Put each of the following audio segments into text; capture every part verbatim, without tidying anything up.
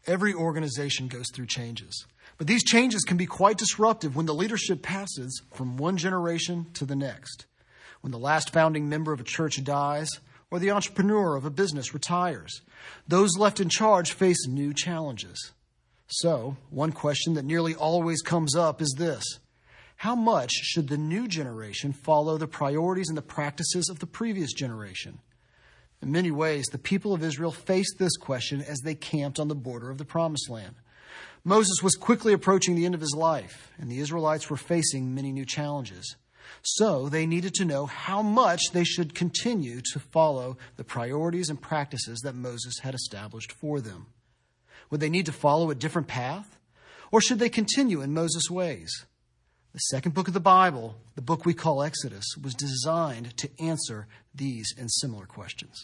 Every organization goes through changes, but these changes can be quite disruptive when the leadership passes from one generation to the next. When the last founding member of a church dies, or the entrepreneur of a business retires, those left in charge face new challenges. So, one question that nearly always comes up is this: how much should the new generation follow the priorities and the practices of the previous generation? In many ways, the people of Israel faced this question as they camped on the border of the Promised Land. Moses was quickly approaching the end of his life, and the Israelites were facing many new challenges. So they needed to know how much they should continue to follow the priorities and practices that Moses had established for them. Would they need to follow a different path? Or should they continue in Moses' ways? The second book of the Bible, the book we call Exodus, was designed to answer these and similar questions.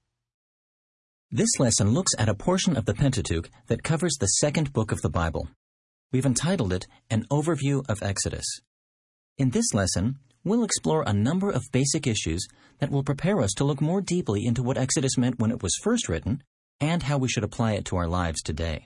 This lesson looks at a portion of the Pentateuch that covers the second book of the Bible. We've entitled it An Overview of Exodus. In this lesson, we'll explore a number of basic issues that will prepare us to look more deeply into what Exodus meant when it was first written and how we should apply it to our lives today.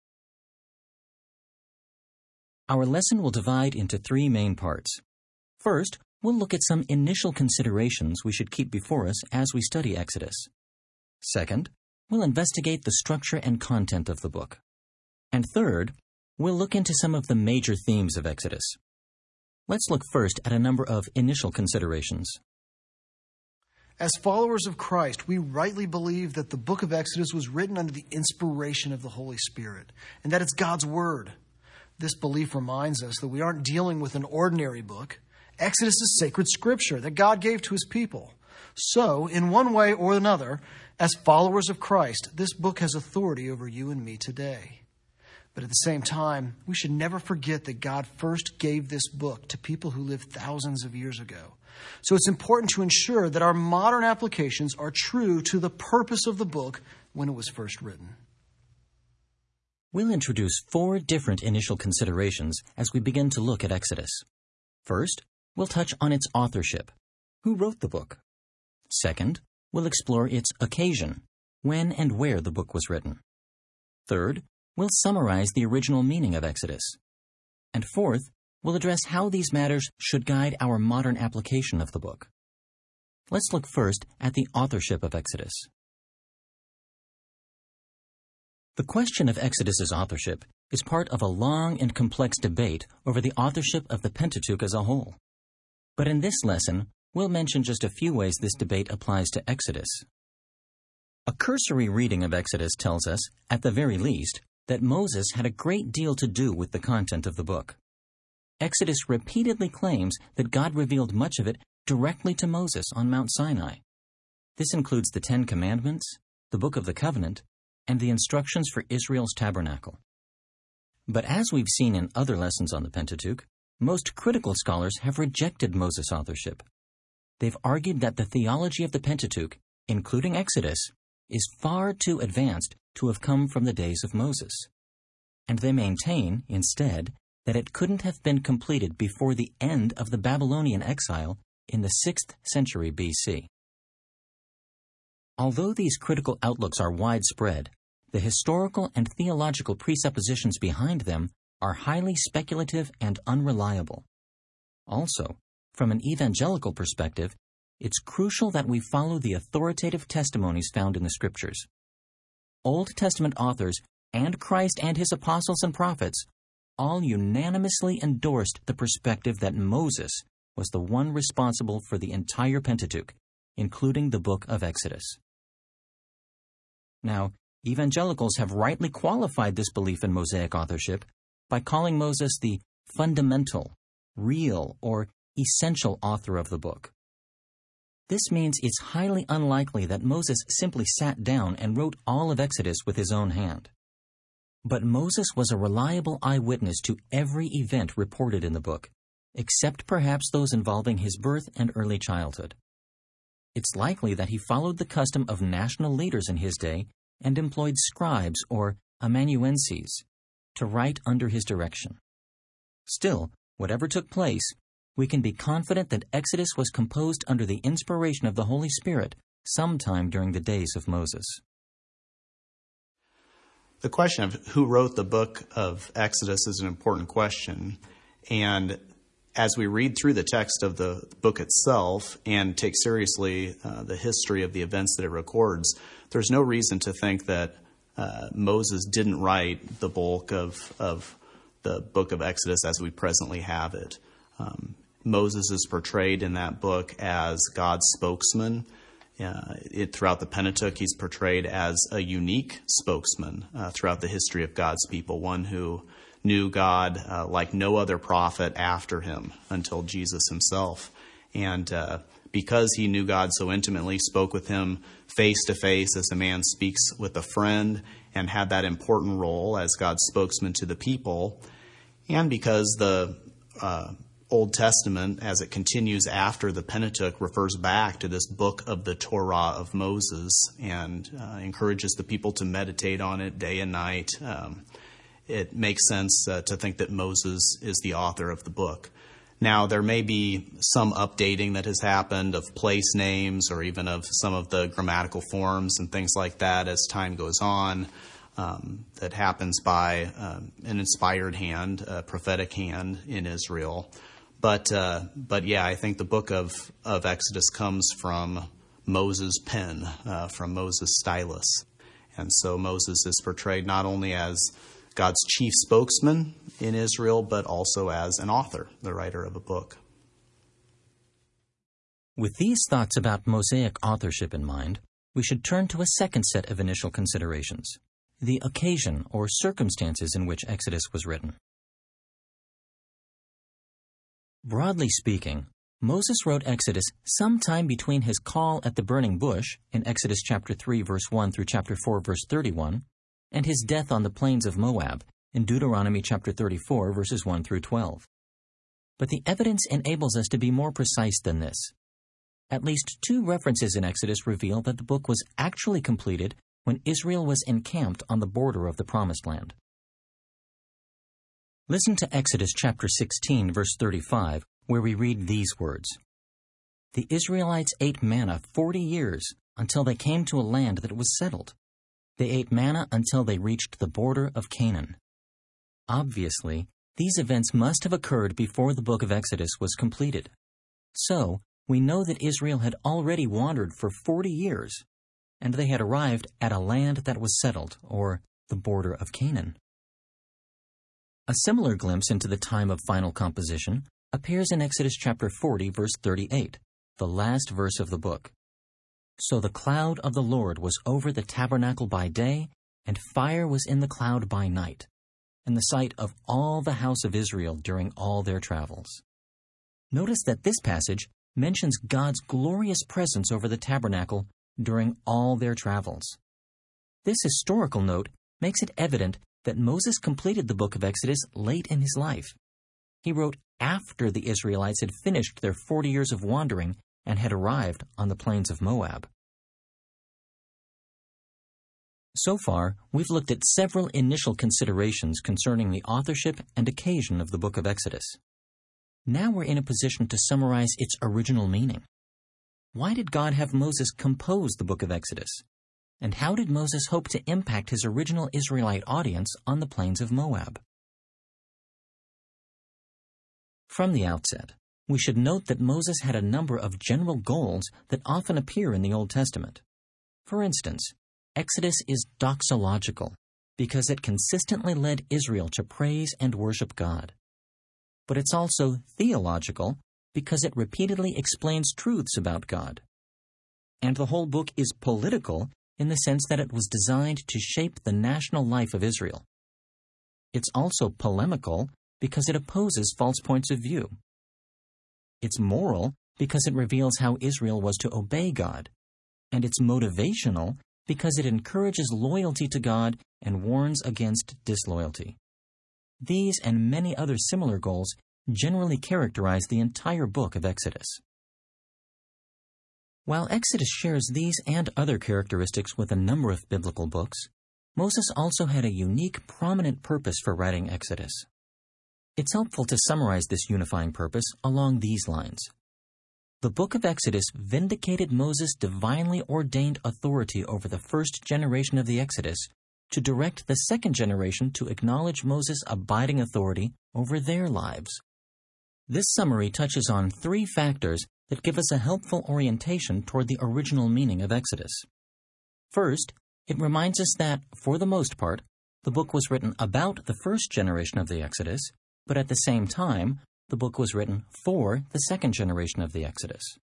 Our lesson will divide into three main parts. First, we'll look at some initial considerations we should keep before us as we study Exodus. Second, we'll investigate the structure and content of the book. And third, we'll look into some of the major themes of Exodus. Let's look first at a number of initial considerations. As followers of Christ, we rightly believe that the book of Exodus was written under the inspiration of the Holy Spirit, and that it's God's Word. This belief reminds us that we aren't dealing with an ordinary book. Exodus is sacred scripture that God gave to his people. So, in one way or another, as followers of Christ, this book has authority over you and me today. But at the same time, we should never forget that God first gave this book to people who lived thousands of years ago. So it's important to ensure that our modern applications are true to the purpose of the book when it was first written. We'll introduce four different initial considerations as we begin to look at Exodus. First, we'll touch on its authorship. Who wrote the book? Second, we'll explore its occasion, when and where the book was written. Third, we'll summarize the original meaning of Exodus. And fourth, we'll address how these matters should guide our modern application of the book. Let's look first at the authorship of Exodus. The question of Exodus's authorship is part of a long and complex debate over the authorship of the Pentateuch as a whole. But in this lesson, we'll mention just a few ways this debate applies to Exodus. A cursory reading of Exodus tells us, at the very least, that Moses had a great deal to do with the content of the book. Exodus repeatedly claims that God revealed much of it directly to Moses on Mount Sinai. This includes the Ten Commandments, the Book of the Covenant, and the instructions for Israel's tabernacle. But as we've seen in other lessons on the Pentateuch, most critical scholars have rejected Moses' authorship. They've argued that the theology of the Pentateuch, including Exodus, is far too advanced to have come from the days of Moses. And they maintain, instead, that it couldn't have been completed before the end of the Babylonian exile in the sixth century B C. Although these critical outlooks are widespread, the historical and theological presuppositions behind them are highly speculative and unreliable. Also, from an evangelical perspective, it's crucial that we follow the authoritative testimonies found in the Scriptures. Old Testament authors and Christ and his apostles and prophets all unanimously endorsed the perspective that Moses was the one responsible for the entire Pentateuch, including the book of Exodus. Now, evangelicals have rightly qualified this belief in Mosaic authorship by calling Moses the fundamental, real, or essential author of the book. This means it's highly unlikely that Moses simply sat down and wrote all of Exodus with his own hand. But Moses was a reliable eyewitness to every event reported in the book, except perhaps those involving his birth and early childhood. It's likely that he followed the custom of national leaders in his day and employed scribes or amanuenses to write under his direction. Still, whatever took place, we can be confident that Exodus was composed under the inspiration of the Holy Spirit sometime during the days of Moses. the question of who wrote the book of Exodus is an important question. And as we read through the text of the book itself and take seriously uh, the history of the events that it records, there's no reason to think that uh, Moses didn't write the bulk of, of the book of Exodus as we presently have it. Um, Moses is portrayed in that book as God's spokesman. Uh, it, throughout the Pentateuch, he's portrayed as a unique spokesman uh, throughout the history of God's people, one who knew God uh, like no other prophet after him until Jesus himself. And uh, because he knew God so intimately, spoke with him face to face as a man speaks with a friend, and had that important role as God's spokesman to the people, and because the uh, Old Testament, as it continues after the Pentateuch, refers back to this book of the Torah of Moses and uh, encourages the people to meditate on it day and night. Um, it makes sense uh, to think that Moses is the author of the book. Now, there may be some updating that has happened of place names or even of some of the grammatical forms and things like that as time goes on. Um, that happens by um, an inspired hand, a prophetic hand in Israel. But uh, but yeah, I think the book of, of Exodus comes from Moses' pen, uh, from Moses' stylus. And so Moses is portrayed not only as God's chief spokesman in Israel, but also as an author, the writer of a book. With these thoughts about Mosaic authorship in mind, we should turn to a second set of initial considerations: the occasion or circumstances in which Exodus was written. Broadly speaking, Moses wrote Exodus sometime between his call at the burning bush in Exodus chapter three, verse one through chapter four, verse thirty-one, and his death on the plains of Moab in Deuteronomy chapter thirty-four, verses one through twelve. But the evidence enables us to be more precise than this. At least two references in Exodus reveal that the book was actually completed when Israel was encamped on the border of the Promised Land. Listen to Exodus chapter sixteen, verse thirty-five, where we read these words: "The Israelites ate manna forty years until they came to a land that was settled. They ate manna until they reached the border of Canaan." Obviously, these events must have occurred before the book of Exodus was completed. So, we know that Israel had already wandered for forty years, and they had arrived at a land that was settled, or the border of Canaan. A similar glimpse into the time of final composition appears in Exodus chapter forty, verse thirty-eight, the last verse of the book. "So the cloud of the Lord was over the tabernacle by day, and fire was in the cloud by night, in the sight of all the house of Israel during all their travels." Notice that this passage mentions God's glorious presence over the tabernacle during all their travels. This historical note makes it evident that Moses completed the book of Exodus late in his life. He wrote after the Israelites had finished their forty years of wandering and had arrived on the plains of Moab. So far, we've looked at several initial considerations concerning the authorship and occasion of the book of Exodus. Now we're in a position to summarize its original meaning. Why did God have Moses compose the book of Exodus? And how did Moses hope to impact his original Israelite audience on the plains of Moab? From the outset, we should note that Moses had a number of general goals that often appear in the Old Testament. For instance, Exodus is doxological because it consistently led Israel to praise and worship God. But it's also theological because it repeatedly explains truths about God. And the whole book is political in the sense that it was designed to shape the national life of Israel. It's also polemical because it opposes false points of view. It's moral because it reveals how Israel was to obey God. And it's motivational because it encourages loyalty to God and warns against disloyalty. These and many other similar goals generally characterize the entire book of Exodus. While Exodus shares these and other characteristics with a number of biblical books, Moses also had a unique, prominent purpose for writing Exodus. It's helpful to summarize this unifying purpose along these lines. The book of Exodus vindicated Moses' divinely ordained authority over the first generation of the Exodus to direct the second generation to acknowledge Moses' abiding authority over their lives. This summary touches on three factors that give us a helpful orientation toward the original meaning of Exodus. First, it reminds us that, for the most part, the book was written about the first generation of the Exodus, but at the same time, the book was written for the second generation of the Exodus.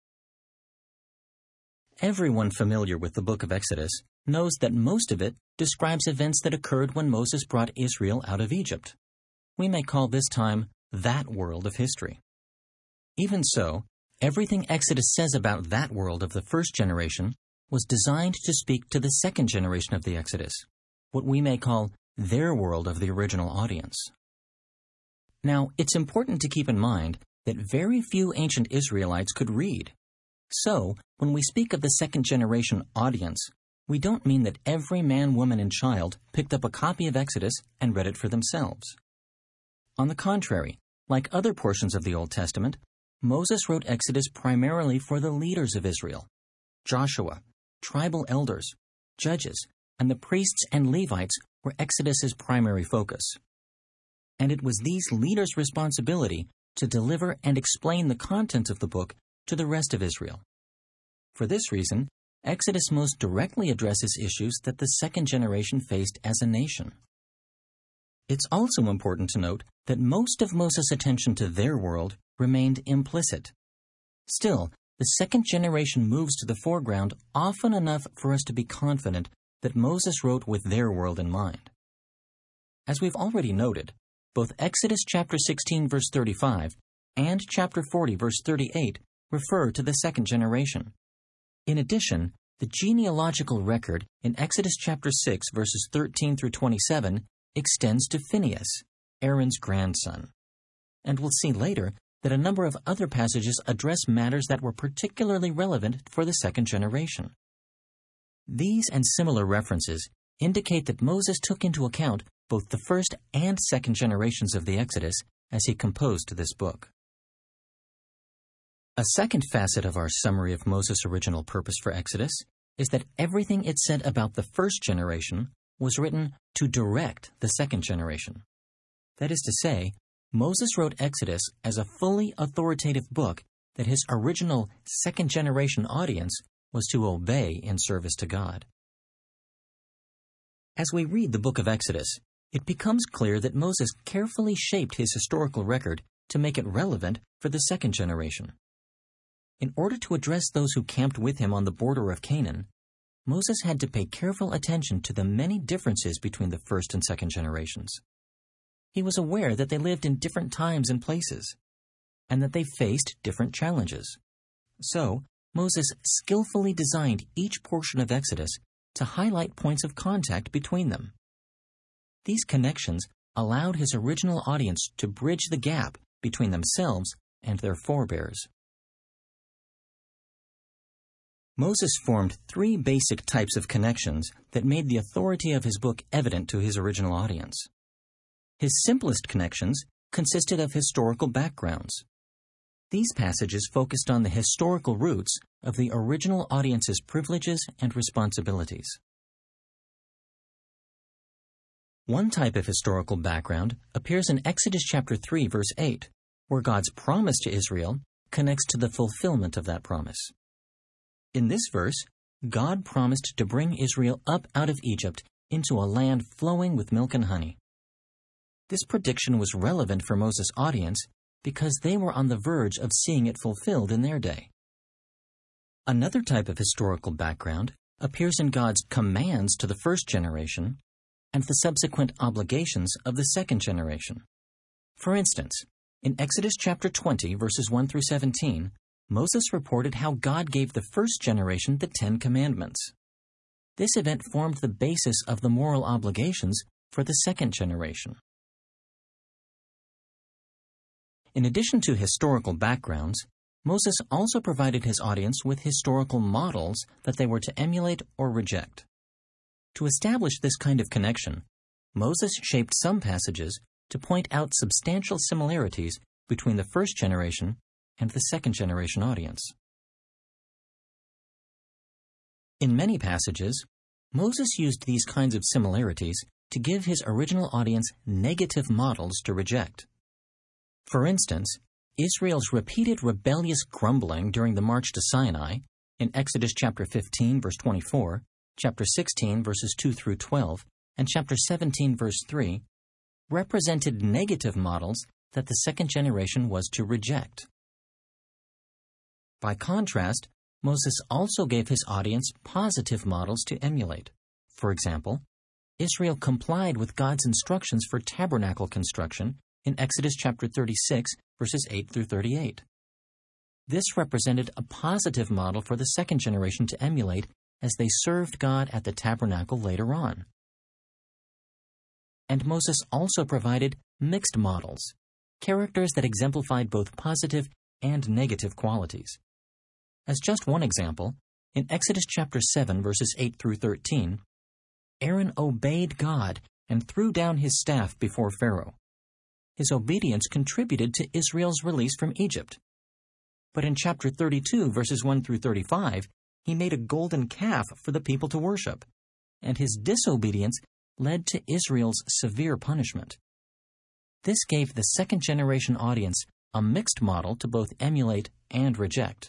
Everyone familiar with the book of Exodus knows that most of it describes events that occurred when Moses brought Israel out of Egypt. We may call this time that world of history. Even so, everything Exodus says about that world of the first generation was designed to speak to the second generation of the Exodus, what we may call their world of the original audience. Now, it's important to keep in mind that very few ancient Israelites could read. So, when we speak of the second generation audience, we don't mean that every man, woman, and child picked up a copy of Exodus and read it for themselves. On the contrary, like other portions of the Old Testament, Moses wrote Exodus primarily for the leaders of Israel: Joshua, tribal elders, judges, and the priests and Levites were Exodus's primary focus. And it was these leaders' responsibility to deliver and explain the content of the book to the rest of Israel. For this reason, Exodus most directly addresses issues that the second generation faced as a nation. It's also important to note that most of Moses' attention to their world remained implicit. Still, the second generation moves to the foreground often enough for us to be confident that Moses wrote with their world in mind. As we've already noted, both Exodus chapter sixteen verse thirty-five and chapter forty verse thirty-eight refer to the second generation. In addition, the genealogical record in Exodus chapter six verses thirteen through twenty-seven extends to Phinehas, Aaron's grandson. And we'll see later that a number of other passages address matters that were particularly relevant for the second generation. These and similar references indicate that Moses took into account both the first and second generations of the Exodus as he composed this book. A second facet of our summary of Moses' original purpose for Exodus is that everything it said about the first generation was written to direct the second generation. That is to say, Moses wrote Exodus as a fully authoritative book that his original second-generation audience was to obey in service to God. As we read the book of Exodus, it becomes clear that Moses carefully shaped his historical record to make it relevant for the second generation. In order to address those who camped with him on the border of Canaan, Moses had to pay careful attention to the many differences between the first and second generations. He was aware that they lived in different times and places, and that they faced different challenges. So, Moses skillfully designed each portion of Exodus to highlight points of contact between them. These connections allowed his original audience to bridge the gap between themselves and their forebears. Moses formed three basic types of connections that made the authority of his book evident to his original audience. His simplest connections consisted of historical backgrounds. These passages focused on the historical roots of the original audience's privileges and responsibilities. One type of historical background appears in Exodus chapter three, verse eight, where God's promise to Israel connects to the fulfillment of that promise. In this verse, God promised to bring Israel up out of Egypt into a land flowing with milk and honey. This prediction was relevant for Moses' audience because they were on the verge of seeing it fulfilled in their day. Another type of historical background appears in God's commands to the first generation and the subsequent obligations of the second generation. For instance, in Exodus chapter twenty, verses one through seventeen, Moses reported how God gave the first generation the Ten Commandments. This event formed the basis of the moral obligations for the second generation. In addition to historical backgrounds, Moses also provided his audience with historical models that they were to emulate or reject. To establish this kind of connection, Moses shaped some passages to point out substantial similarities between the first generation and the second generation audience. In many passages, Moses used these kinds of similarities to give his original audience negative models to reject. For instance, Israel's repeated rebellious grumbling during the march to Sinai in Exodus chapter fifteen, verse twenty-four, chapter sixteen, verses two through twelve, and chapter seventeen, verse three, represented negative models that the second generation was to reject. By contrast, Moses also gave his audience positive models to emulate. For example, Israel complied with God's instructions for tabernacle construction in Exodus chapter thirty-six, verses eight through thirty-eight. This represented a positive model for the second generation to emulate as they served God at the tabernacle later on. And Moses also provided mixed models, characters that exemplified both positive and negative qualities. As just one example, in Exodus chapter seven, verses eight through thirteen, Aaron obeyed God and threw down his staff before Pharaoh. His obedience contributed to Israel's release from Egypt. But in chapter thirty-two, verses one through thirty-five, he made a golden calf for the people to worship, and his disobedience led to Israel's severe punishment. This gave the second generation audience a mixed model to both emulate and reject.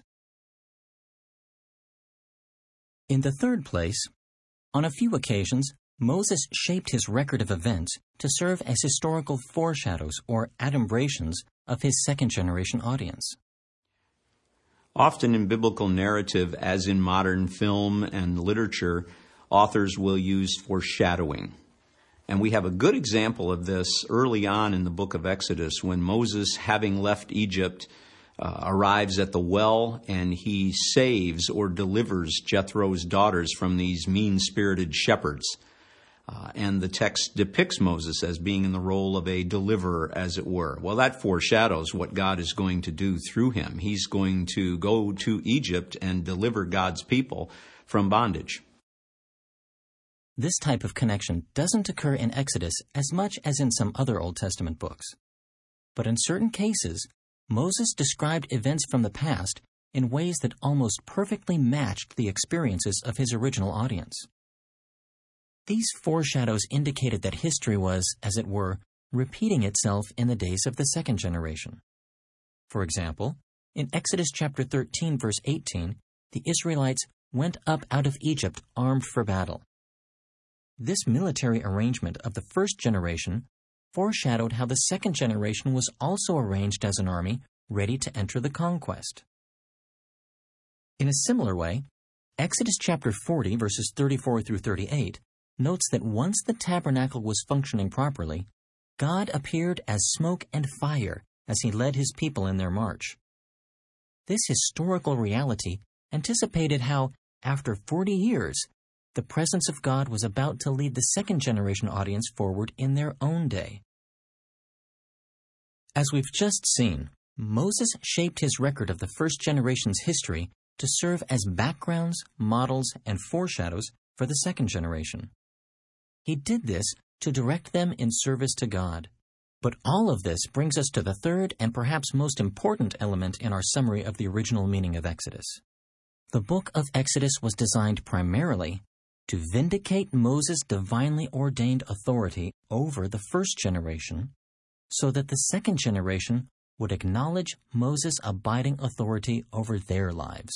In the third place, on a few occasions, Moses shaped his record of events to serve as historical foreshadows or adumbrations of his second generation audience. Often in biblical narrative, as in modern film and literature, authors will use foreshadowing. And we have a good example of this early on in the book of Exodus when Moses, having left Egypt, uh, arrives at the well and he saves or delivers Jethro's daughters from these mean-spirited shepherds. Uh, and the text depicts Moses as being in the role of a deliverer, as it were. Well, that foreshadows what God is going to do through him. He's going to go to Egypt and deliver God's people from bondage. This type of connection doesn't occur in Exodus as much as in some other Old Testament books. But in certain cases, Moses described events from the past in ways that almost perfectly matched the experiences of his original audience. These foreshadows indicated that history was, as it were, repeating itself in the days of the second generation. For example, in Exodus chapter thirteen, verse eighteen, the Israelites went up out of Egypt armed for battle. This military arrangement of the first generation foreshadowed how the second generation was also arranged as an army ready to enter the conquest. In a similar way, Exodus chapter forty, verses thirty-four through thirty-eight, notes that once the tabernacle was functioning properly, God appeared as smoke and fire as he led his people in their march. This historical reality anticipated how, after forty years, the presence of God was about to lead the second generation audience forward in their own day. As we've just seen, Moses shaped his record of the first generation's history to serve as backgrounds, models, and foreshadows for the second generation. He did this to direct them in service to God. But all of this brings us to the third and perhaps most important element in our summary of the original meaning of Exodus. The book of Exodus was designed primarily to vindicate Moses' divinely ordained authority over the first generation, so that the second generation would acknowledge Moses' abiding authority over their lives.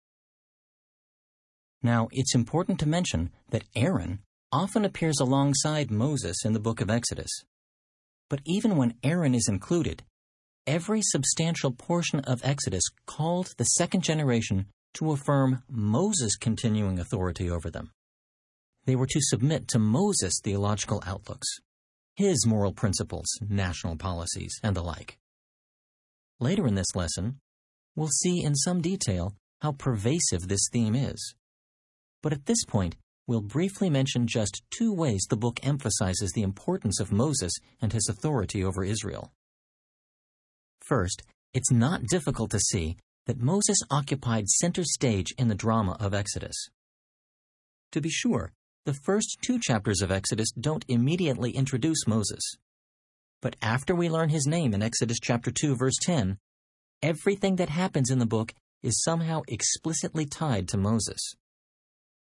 Now, it's important to mention that Aaron often appears alongside Moses in the book of Exodus. But even when Aaron is included, every substantial portion of Exodus called the second generation to affirm Moses' continuing authority over them. They were to submit to Moses' theological outlooks, his moral principles, national policies, and the like. Later in this lesson, we'll see in some detail how pervasive this theme is. But at this point, we'll briefly mention just two ways the book emphasizes the importance of Moses and his authority over Israel. First, it's not difficult to see that Moses occupied center stage in the drama of Exodus. To be sure, the first two chapters of Exodus don't immediately introduce Moses. But after we learn his name in Exodus chapter two, verse ten, everything that happens in the book is somehow explicitly tied to Moses.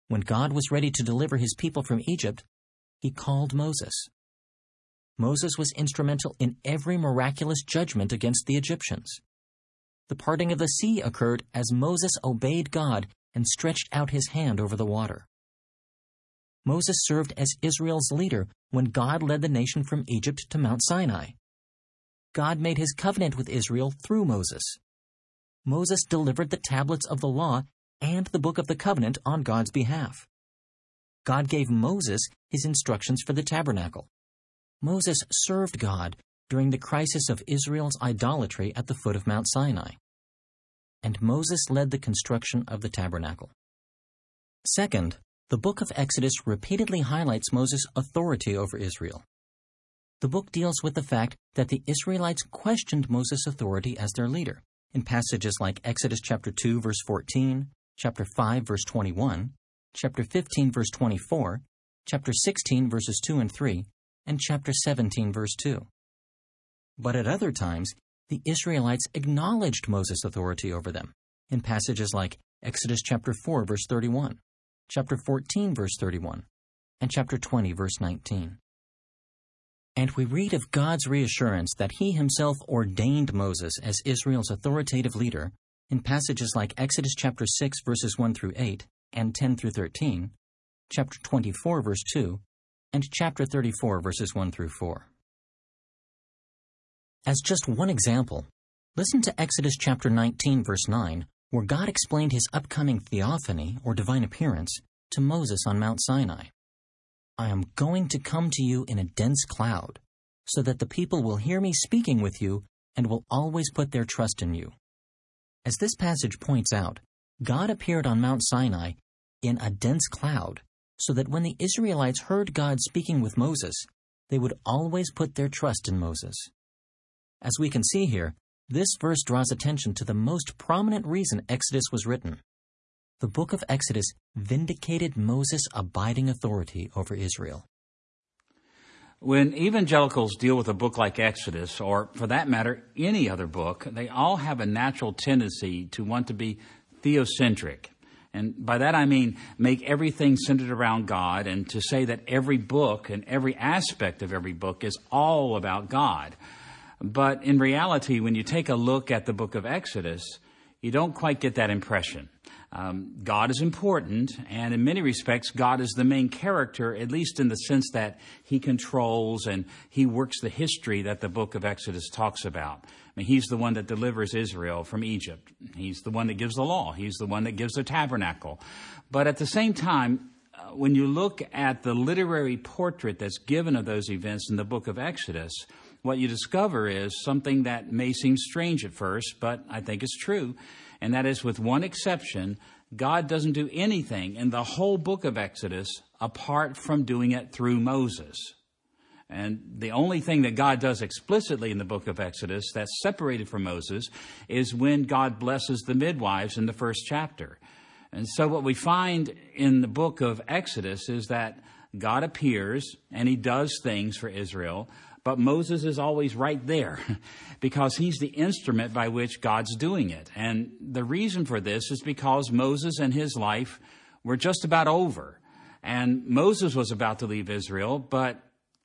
when God was ready to deliver his people from Egypt, he called Moses. Moses was instrumental in every miraculous judgment against the Egyptians. The parting of the sea occurred as Moses obeyed God and stretched out his hand over the water. Moses served as Israel's leader when God led the nation from Egypt to Mount Sinai. God made his covenant with Israel through Moses. Moses delivered the tablets of the law and the book of the covenant on God's behalf. God gave Moses his instructions for the tabernacle. Moses served God during the crisis of Israel's idolatry at the foot of Mount Sinai. And Moses led the construction of the tabernacle. Second, the book of Exodus repeatedly highlights Moses' authority over Israel. The book deals with the fact that the Israelites questioned Moses' authority as their leader in passages like Exodus chapter two, verse fourteen, chapter five, verse twenty-one, chapter fifteen, verse twenty-four, chapter sixteen, verses two and three, and chapter seventeen, verse two. But at other times, the Israelites acknowledged Moses' authority over them in passages like Exodus chapter four, verse thirty-one, chapter fourteen, verse thirty-one, and chapter twenty, verse nineteen. And we read of God's reassurance that he himself ordained Moses as Israel's authoritative leader in passages like Exodus chapter six, verses one through eight, and ten through thirteen, chapter twenty-four, verse two, and chapter thirty-four, verses one through four. As just one example, listen to Exodus chapter nineteen, verse nine, where God explained his upcoming theophany, or divine appearance, to Moses on Mount Sinai. I am going to come to you in a dense cloud, so that the people will hear me speaking with you and will always put their trust in you. As this passage points out, God appeared on Mount Sinai in a dense cloud, so that when the Israelites heard God speaking with Moses, they would always put their trust in Moses. As we can see here, this verse draws attention to the most prominent reason Exodus was written. The book of Exodus vindicated Moses' abiding authority over Israel. When evangelicals deal with a book like Exodus, or for that matter, any other book, they all have a natural tendency to want to be theocentric. And by that I mean make everything centered around God, and to say that every book and every aspect of every book is all about God. But in reality, when you take a look at the book of Exodus, you don't quite get that impression. Um, God is important, and in many respects, God is the main character, at least in the sense that he controls and he works the history that the book of Exodus talks about. I mean, he's the one that delivers Israel from Egypt. He's the one that gives the law. He's the one that gives the tabernacle. But at the same time, uh, when you look at the literary portrait that's given of those events in the book of Exodus, what you discover is something that may seem strange at first, but I think it's true. And that is, with one exception, God doesn't do anything in the whole book of Exodus apart from doing it through Moses. And the only thing that God does explicitly in the book of Exodus that's separated from Moses is when God blesses the midwives in the first chapter. And so what we find in the book of Exodus is that God appears and he does things for Israel, but Moses is always right there because he's the instrument by which God's doing it. And the reason for this is because Moses and his life were just about over. And Moses was about to leave Israel, but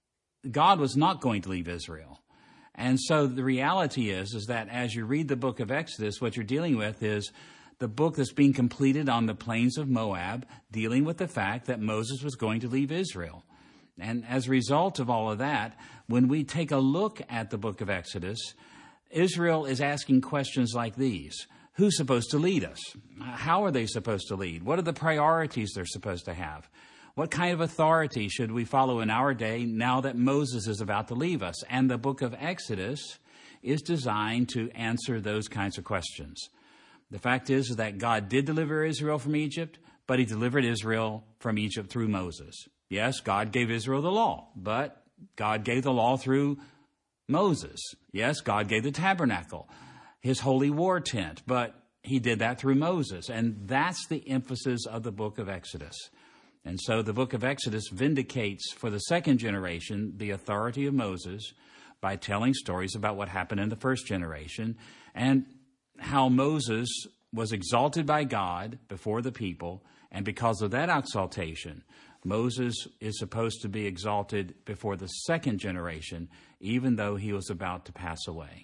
God was not going to leave Israel. And so the reality is, is that as you read the book of Exodus, what you're dealing with is the book that's being completed on the plains of Moab, dealing with the fact that Moses was going to leave Israel. And as a result of all of that, when we take a look at the book of Exodus, Israel is asking questions like these. Who's supposed to lead us? How are they supposed to lead? What are the priorities they're supposed to have? What kind of authority should we follow in our day now that Moses is about to leave us? And the book of Exodus is designed to answer those kinds of questions. The fact is that God did deliver Israel from Egypt, but he delivered Israel from Egypt through Moses. Yes, God gave Israel the law, but God gave the law through Moses. Yes, God gave the tabernacle, his holy war tent, but he did that through Moses. And that's the emphasis of the book of Exodus. And so the book of Exodus vindicates for the second generation the authority of Moses by telling stories about what happened in the first generation and how Moses was exalted by God before the people And because of that exaltation, Moses is supposed to be exalted before the second generation, even though he was about to pass away.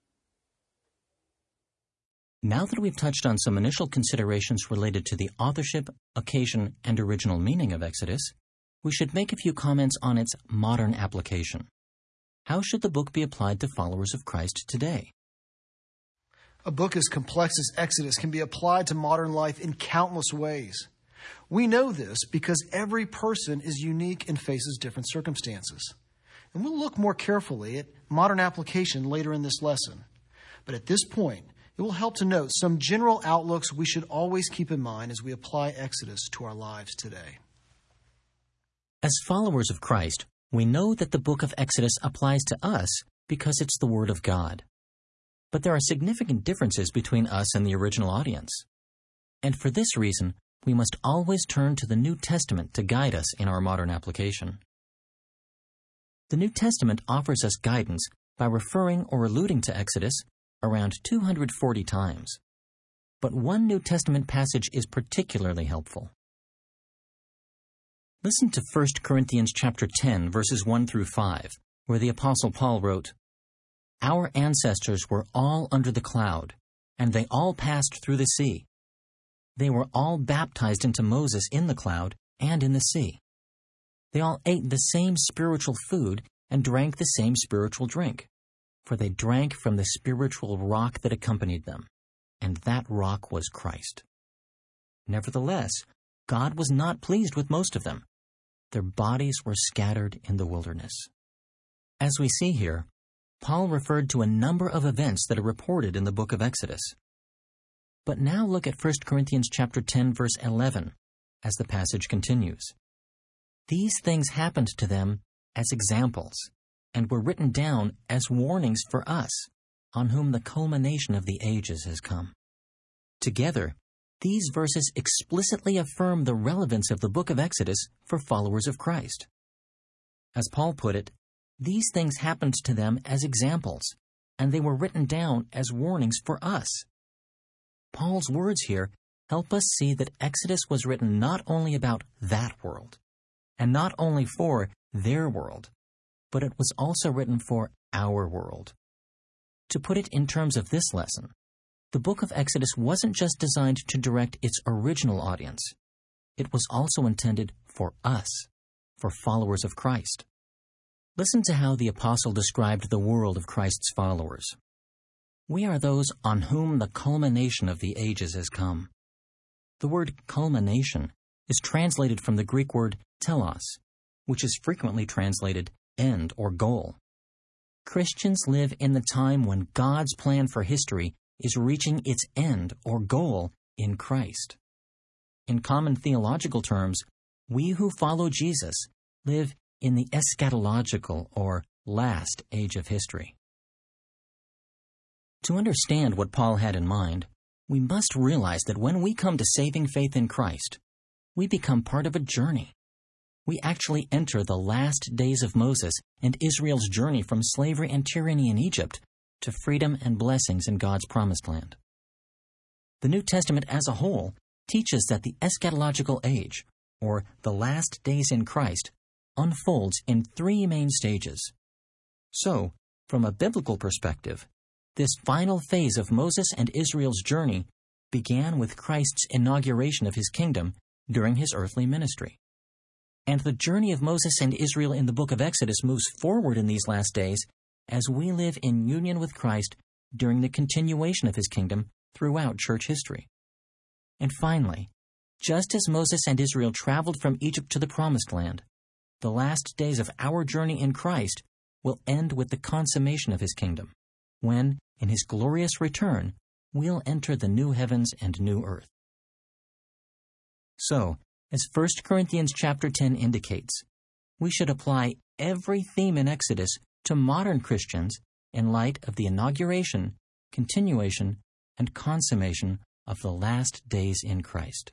Now that we've touched on some initial considerations related to the authorship, occasion, and original meaning of Exodus, we should make a few comments on its modern application. How should the book be applied to followers of Christ today? A book as complex as Exodus can be applied to modern life in countless ways. We know this because every person is unique and faces different circumstances. And we'll look more carefully at modern application later in this lesson. But at this point, it will help to note some general outlooks we should always keep in mind as we apply Exodus to our lives today. As followers of Christ, we know that the book of Exodus applies to us because it's the Word of God. But there are significant differences between us and the original audience. And for this reason, we must always turn to the New Testament to guide us in our modern application. The New Testament offers us guidance by referring or alluding to Exodus around two hundred forty times. But one New Testament passage is particularly helpful. Listen to First Corinthians chapter ten, verses one through five, where the Apostle Paul wrote, "Our ancestors were all under the cloud, and they all passed through the sea. They were all baptized into Moses in the cloud and in the sea. They all ate the same spiritual food and drank the same spiritual drink, for they drank from the spiritual rock that accompanied them, and that rock was Christ. Nevertheless, God was not pleased with most of them. Their bodies were scattered in the wilderness." As we see here, Paul referred to a number of events that are reported in the book of Exodus. But now look at First Corinthians chapter ten, verse eleven, as the passage continues. "These things happened to them as examples, and were written down as warnings for us, on whom the culmination of the ages has come." Together, these verses explicitly affirm the relevance of the book of Exodus for followers of Christ. As Paul put it, these things happened to them as examples, and they were written down as warnings for us. Paul's words here help us see that Exodus was written not only about that world, and not only for their world, but it was also written for our world. To put it in terms of this lesson, the book of Exodus wasn't just designed to direct its original audience. It was also intended for us, for followers of Christ. Listen to how the apostle described the world of Christ's followers. "We are those on whom the culmination of the ages has come." The word culmination is translated from the Greek word telos, which is frequently translated end or goal. Christians live in the time when God's plan for history is reaching its end or goal in Christ. In common theological terms, we who follow Jesus live in the eschatological or last age of history. To understand what Paul had in mind, we must realize that when we come to saving faith in Christ, we become part of a journey. We actually enter the last days of Moses and Israel's journey from slavery and tyranny in Egypt to freedom and blessings in God's promised land. The New Testament as a whole teaches that the eschatological age, or the last days in Christ, unfolds in three main stages. So, from a biblical perspective, this final phase of Moses and Israel's journey began with Christ's inauguration of his kingdom during his earthly ministry. And the journey of Moses and Israel in the book of Exodus moves forward in these last days as we live in union with Christ during the continuation of his kingdom throughout church history. And finally, just as Moses and Israel traveled from Egypt to the Promised Land, the last days of our journey in Christ will end with the consummation of his kingdom, when, in his glorious return, we'll enter the new heavens and new earth. So, as First Corinthians chapter ten indicates, we should apply every theme in Exodus to modern Christians in light of the inauguration, continuation, and consummation of the last days in Christ.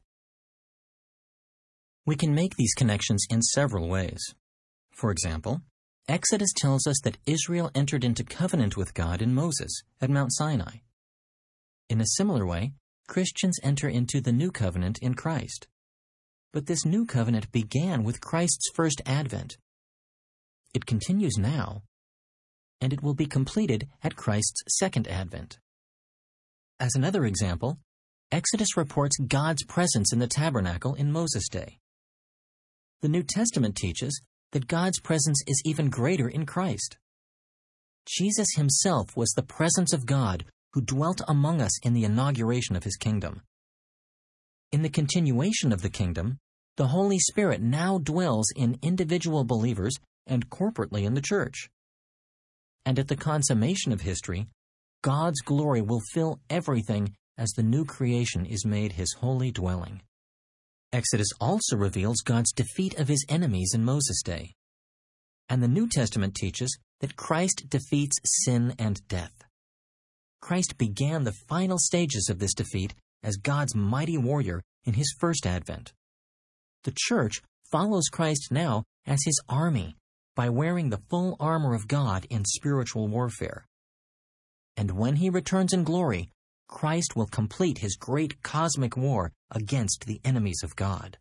We can make these connections in several ways. For example, Exodus tells us that Israel entered into covenant with God in Moses at Mount Sinai. In a similar way, Christians enter into the new covenant in Christ. But this new covenant began with Christ's first advent. It continues now, and it will be completed at Christ's second advent. As another example, Exodus reports God's presence in the tabernacle in Moses' day. The New Testament teaches that God's presence is even greater in Christ. Jesus himself was the presence of God who dwelt among us in the inauguration of his kingdom. In the continuation of the kingdom, the Holy Spirit now dwells in individual believers and corporately in the church. And at the consummation of history, God's glory will fill everything as the new creation is made his holy dwelling. Exodus also reveals God's defeat of his enemies in Moses' day. And the New Testament teaches that Christ defeats sin and death. Christ began the final stages of this defeat as God's mighty warrior in his first advent. The church follows Christ now as his army by wearing the full armor of God in spiritual warfare. And when he returns in glory, Christ will complete his great cosmic war against the enemies of God.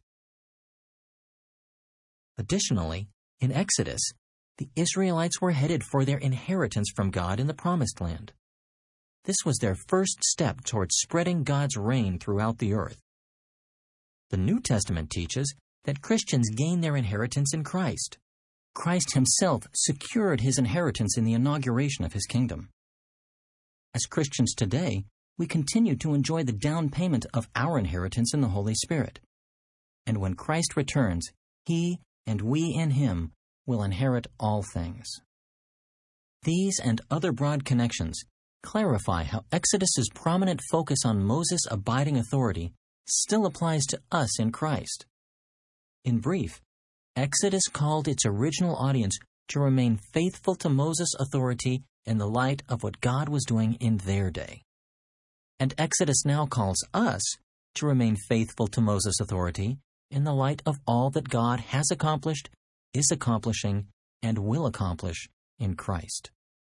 Additionally, in Exodus, the Israelites were headed for their inheritance from God in the Promised Land. This was their first step towards spreading God's reign throughout the earth. The New Testament teaches that Christians gain their inheritance in Christ. Christ himself secured his inheritance in the inauguration of his kingdom. As Christians today, we continue to enjoy the down payment of our inheritance in the Holy Spirit. And when Christ returns, he and we in him will inherit all things. These and other broad connections clarify how Exodus's prominent focus on Moses' abiding authority still applies to us in Christ. In brief, Exodus called its original audience to remain faithful to Moses' authority in the light of what God was doing in their day. And Exodus now calls us to remain faithful to Moses' authority in the light of all that God has accomplished, is accomplishing, and will accomplish in Christ.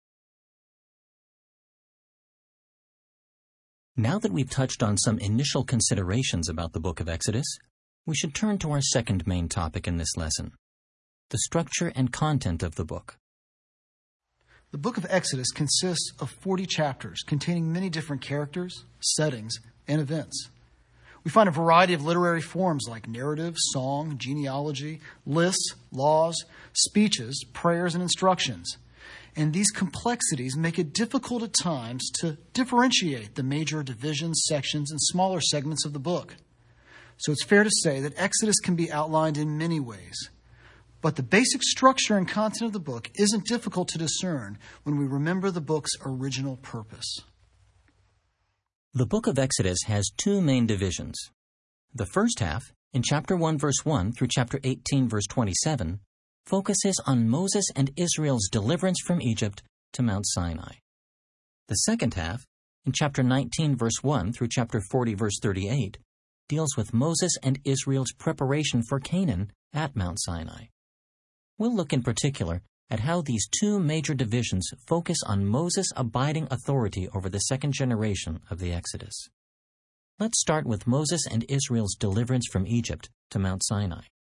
Now that we've touched on some initial considerations about the book of Exodus, we should turn to our second main topic in this lesson, the structure and content of the book. The book of Exodus consists of forty chapters containing many different characters, settings, and events. We find a variety of literary forms like narrative, song, genealogy, lists, laws, speeches, prayers, and instructions. And these complexities make it difficult at times to differentiate the major divisions, sections, and smaller segments of the book. So it's fair to say that Exodus can be outlined in many ways. But the basic structure and content of the book isn't difficult to discern when we remember the book's original purpose. The book of Exodus has two main divisions. The first half, in chapter one, verse one through chapter eighteen, verse twenty-seven, focuses on Moses and Israel's deliverance from Egypt to Mount Sinai. The second half, in chapter nineteen, verse one through chapter forty, verse thirty-eight, deals with Moses and Israel's preparation for Canaan at Mount Sinai. We'll look in particular at how these two major divisions focus on Moses' abiding authority over the second generation of the Exodus. Let's start with Moses and Israel's deliverance from Egypt to Mount Sinai.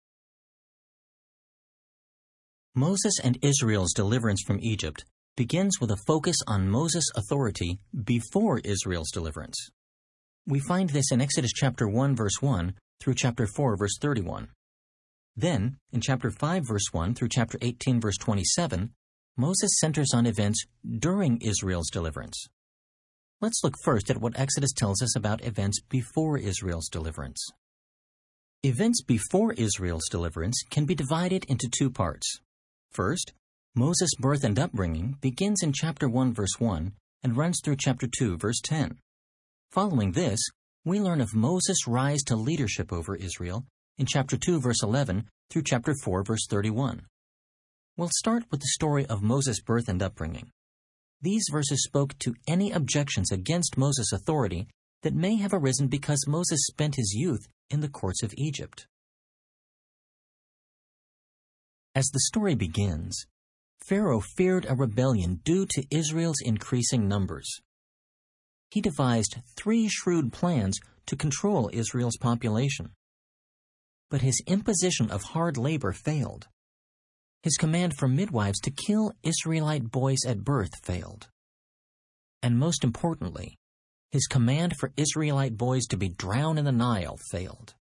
Moses and Israel's deliverance from Egypt begins with a focus on Moses' authority before Israel's deliverance. We find this in Exodus chapter one, verse one through chapter four, verse thirty-one. Then, in chapter five, verse one through chapter eighteen, verse twenty-seven, Moses centers on events during Israel's deliverance. Let's look first at what Exodus tells us about events before Israel's deliverance. Events before Israel's deliverance can be divided into two parts. First, Moses' birth and upbringing begins in chapter one, verse one, and runs through chapter two, verse ten. Following this, we learn of Moses' rise to leadership over Israel in chapter two, verse eleven, through chapter four, verse thirty-one. We'll start with the story of Moses' birth and upbringing. These verses spoke to any objections against Moses' authority that may have arisen because Moses spent his youth in the courts of Egypt. As the story begins, Pharaoh feared a rebellion due to Israel's increasing numbers. He devised three shrewd plans to control Israel's population. but his imposition of hard labor failed. His command for midwives to kill Israelite boys at birth failed. And most importantly, his command for Israelite boys to be drowned in the Nile failed.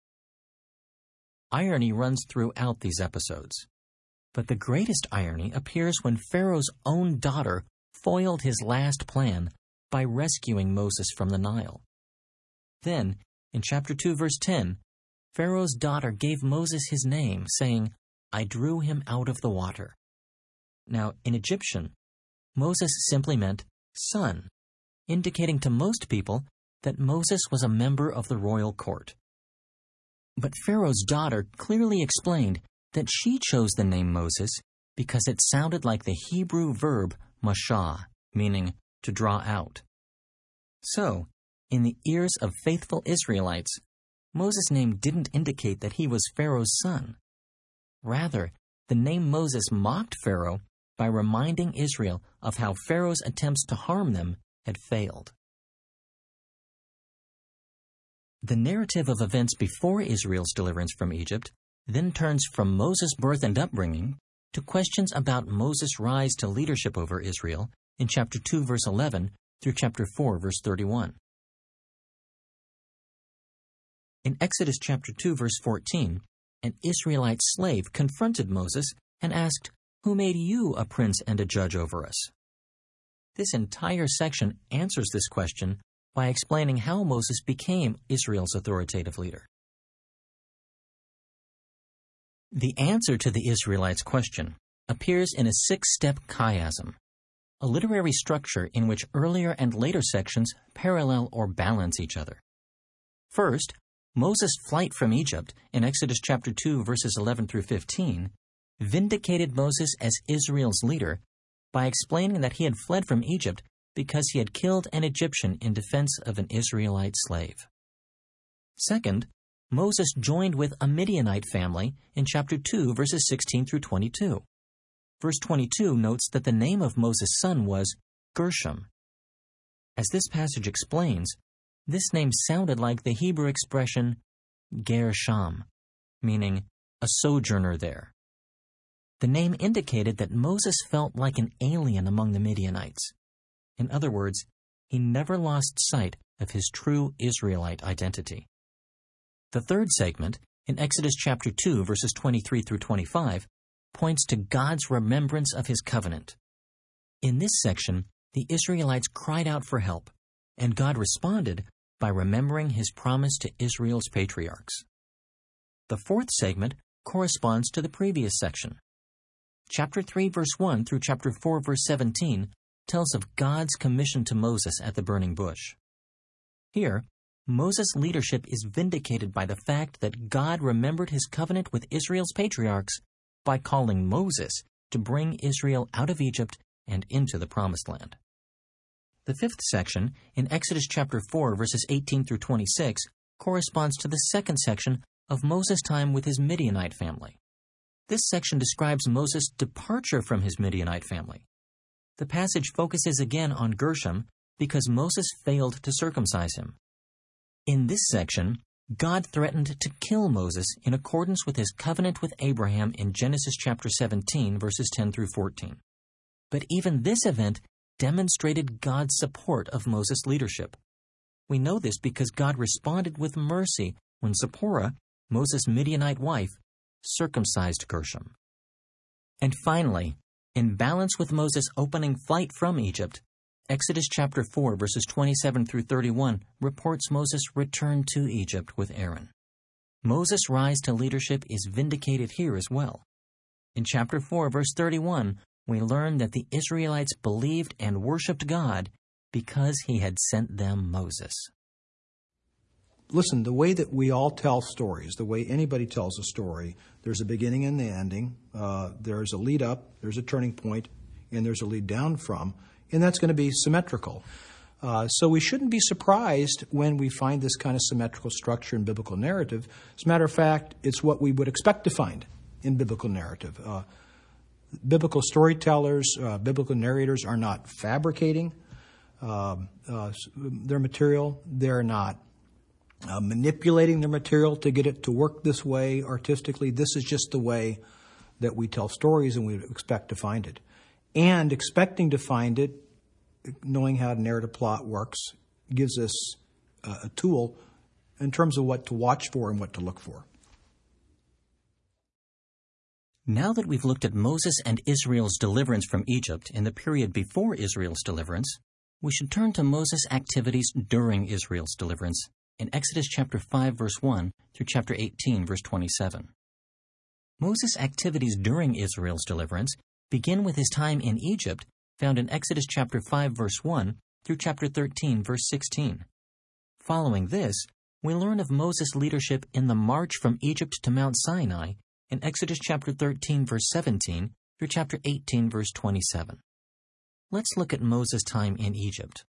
Irony runs throughout these episodes, but the greatest irony appears when Pharaoh's own daughter foiled his last plan by rescuing Moses from the Nile. Then, in chapter two, verse ten, Pharaoh's daughter gave Moses his name, saying, "I drew him out of the water." Now, in Egyptian, Moses simply meant son, indicating to most people that Moses was a member of the royal court. But Pharaoh's daughter clearly explained that she chose the name Moses because it sounded like the Hebrew verb mashah, meaning to draw out. So, in the ears of faithful Israelites, Moses' name didn't indicate that he was Pharaoh's son. Rather, the name Moses mocked Pharaoh by reminding Israel of how Pharaoh's attempts to harm them had failed. The narrative of events before Israel's deliverance from Egypt then turns from Moses' birth and upbringing to questions about Moses' rise to leadership over Israel in chapter two, verse eleven through chapter four, verse thirty-one. In Exodus chapter two, verse fourteen, an Israelite slave confronted Moses and asked, "Who made you a prince and a judge over us?" This entire section answers this question by explaining how Moses became Israel's authoritative leader. The answer to the Israelites' question appears in a six-step chiasm, a literary structure in which earlier and later sections parallel or balance each other. First, Moses' flight from Egypt in Exodus chapter two, verses eleven through fifteen, vindicated Moses as Israel's leader by explaining that he had fled from Egypt because he had killed an Egyptian in defense of an Israelite slave. Second, Moses joined with a Midianite family in chapter two, verses sixteen through twenty-two. Verse twenty-two notes that the name of Moses' son was Gershom. As this passage explains, this name sounded like the Hebrew expression Gershom, meaning a sojourner there. The name indicated that Moses felt like an alien among the Midianites. In other words, he never lost sight of his true Israelite identity. The third segment, in Exodus chapter two, verses twenty-three through twenty-five, points to God's remembrance of his covenant. In this section, the Israelites cried out for help, and God responded by remembering his promise to Israel's patriarchs. The fourth segment corresponds to the previous section. Chapter three, verse one through chapter four, verse seventeen tells of God's commission to Moses at the burning bush. Here, Moses' leadership is vindicated by the fact that God remembered his covenant with Israel's patriarchs by calling Moses to bring Israel out of Egypt and into the Promised Land. The fifth section, in Exodus chapter four, verses eighteen through twenty-six, corresponds to the second section of Moses' time with his Midianite family. This section describes Moses' departure from his Midianite family. The passage focuses again on Gershom because Moses failed to circumcise him. In this section, God threatened to kill Moses in accordance with his covenant with Abraham in Genesis chapter seventeen, verses ten through fourteen. But even this event demonstrated God's support of Moses' leadership. We know this because God responded with mercy when Zipporah, Moses' Midianite wife, circumcised Gershom. And finally, in balance with Moses' opening flight from Egypt, Exodus chapter four, verses twenty-seven through thirty-one reports Moses' return to Egypt with Aaron. Moses' rise to leadership is vindicated here as well. In chapter four, verse thirty-one, we learn that the Israelites believed and worshipped God because he had sent them Moses. Listen, the way that we all tell stories, the way anybody tells a story, there's a beginning and the ending, uh, there's a lead up, there's a turning point, and there's a lead down from, and that's going to be symmetrical. Uh, so we shouldn't be surprised when we find this kind of symmetrical structure in biblical narrative. As a matter of fact, it's what we would expect to find in biblical narrative. Uh, biblical storytellers, uh, biblical narrators are not fabricating uh, uh, their material. They're not uh, manipulating the material to get it to work this way artistically. This is just the way that we tell stories, and we expect to find it. And expecting to find it, knowing how narrative plot works, gives us uh, a tool in terms of what to watch for and what to look for. Now that we've looked at Moses and Israel's deliverance from Egypt in the period before Israel's deliverance, we should turn to Moses' activities during Israel's deliverance in Exodus chapter five, verse one through chapter eighteen, verse twenty-seven. Moses' activities during Israel's deliverance begin with his time in Egypt, found in Exodus chapter five, verse one through chapter thirteen, verse sixteen. Following this, we learn of Moses' leadership in the march from Egypt to Mount Sinai in Exodus chapter thirteen, verse seventeen through chapter eighteen, verse twenty-seven. Let's look at Moses' time in Egypt.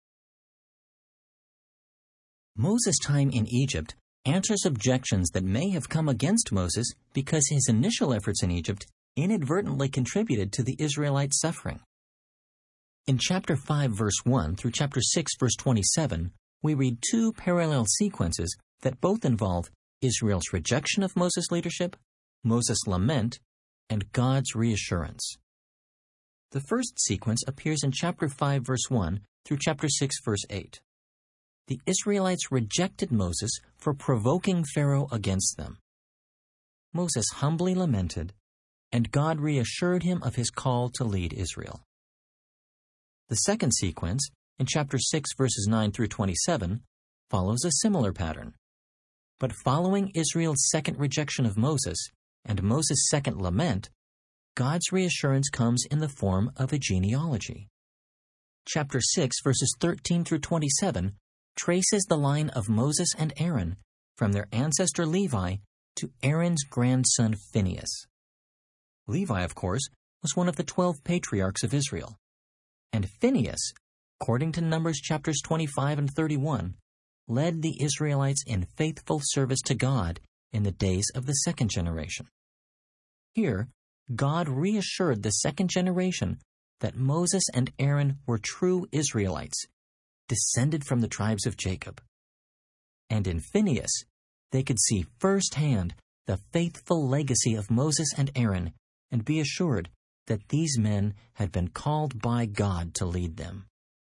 Moses' time in Egypt answers objections that may have come against Moses because his initial efforts in Egypt inadvertently contributed to the Israelites' suffering. In chapter five, verse one through chapter six, verse twenty-seven, we read two parallel sequences that both involve Israel's rejection of Moses' leadership, Moses' lament, and God's reassurance. The first sequence appears in chapter five, verse one through chapter six, verse eight. The Israelites rejected Moses for provoking Pharaoh against them. Moses humbly lamented, and God reassured him of his call to lead Israel. The second sequence, in chapter six, verses nine through twenty-seven, follows a similar pattern. But following Israel's second rejection of Moses and Moses' second lament, God's reassurance comes in the form of a genealogy. Chapter six, verses thirteen through twenty-seven, traces the line of Moses and Aaron from their ancestor Levi to Aaron's grandson Phinehas. Levi, of course, was one of the twelve patriarchs of Israel. And Phinehas, according to Numbers chapters twenty-five and thirty-one, led the Israelites in faithful service to God in the days of the second generation. Here, God reassured the second generation that Moses and Aaron were true Israelites, descended from the tribes of Jacob. And in Phinehas, they could see firsthand the faithful legacy of Moses and Aaron and be assured that these men had been called by God to lead them.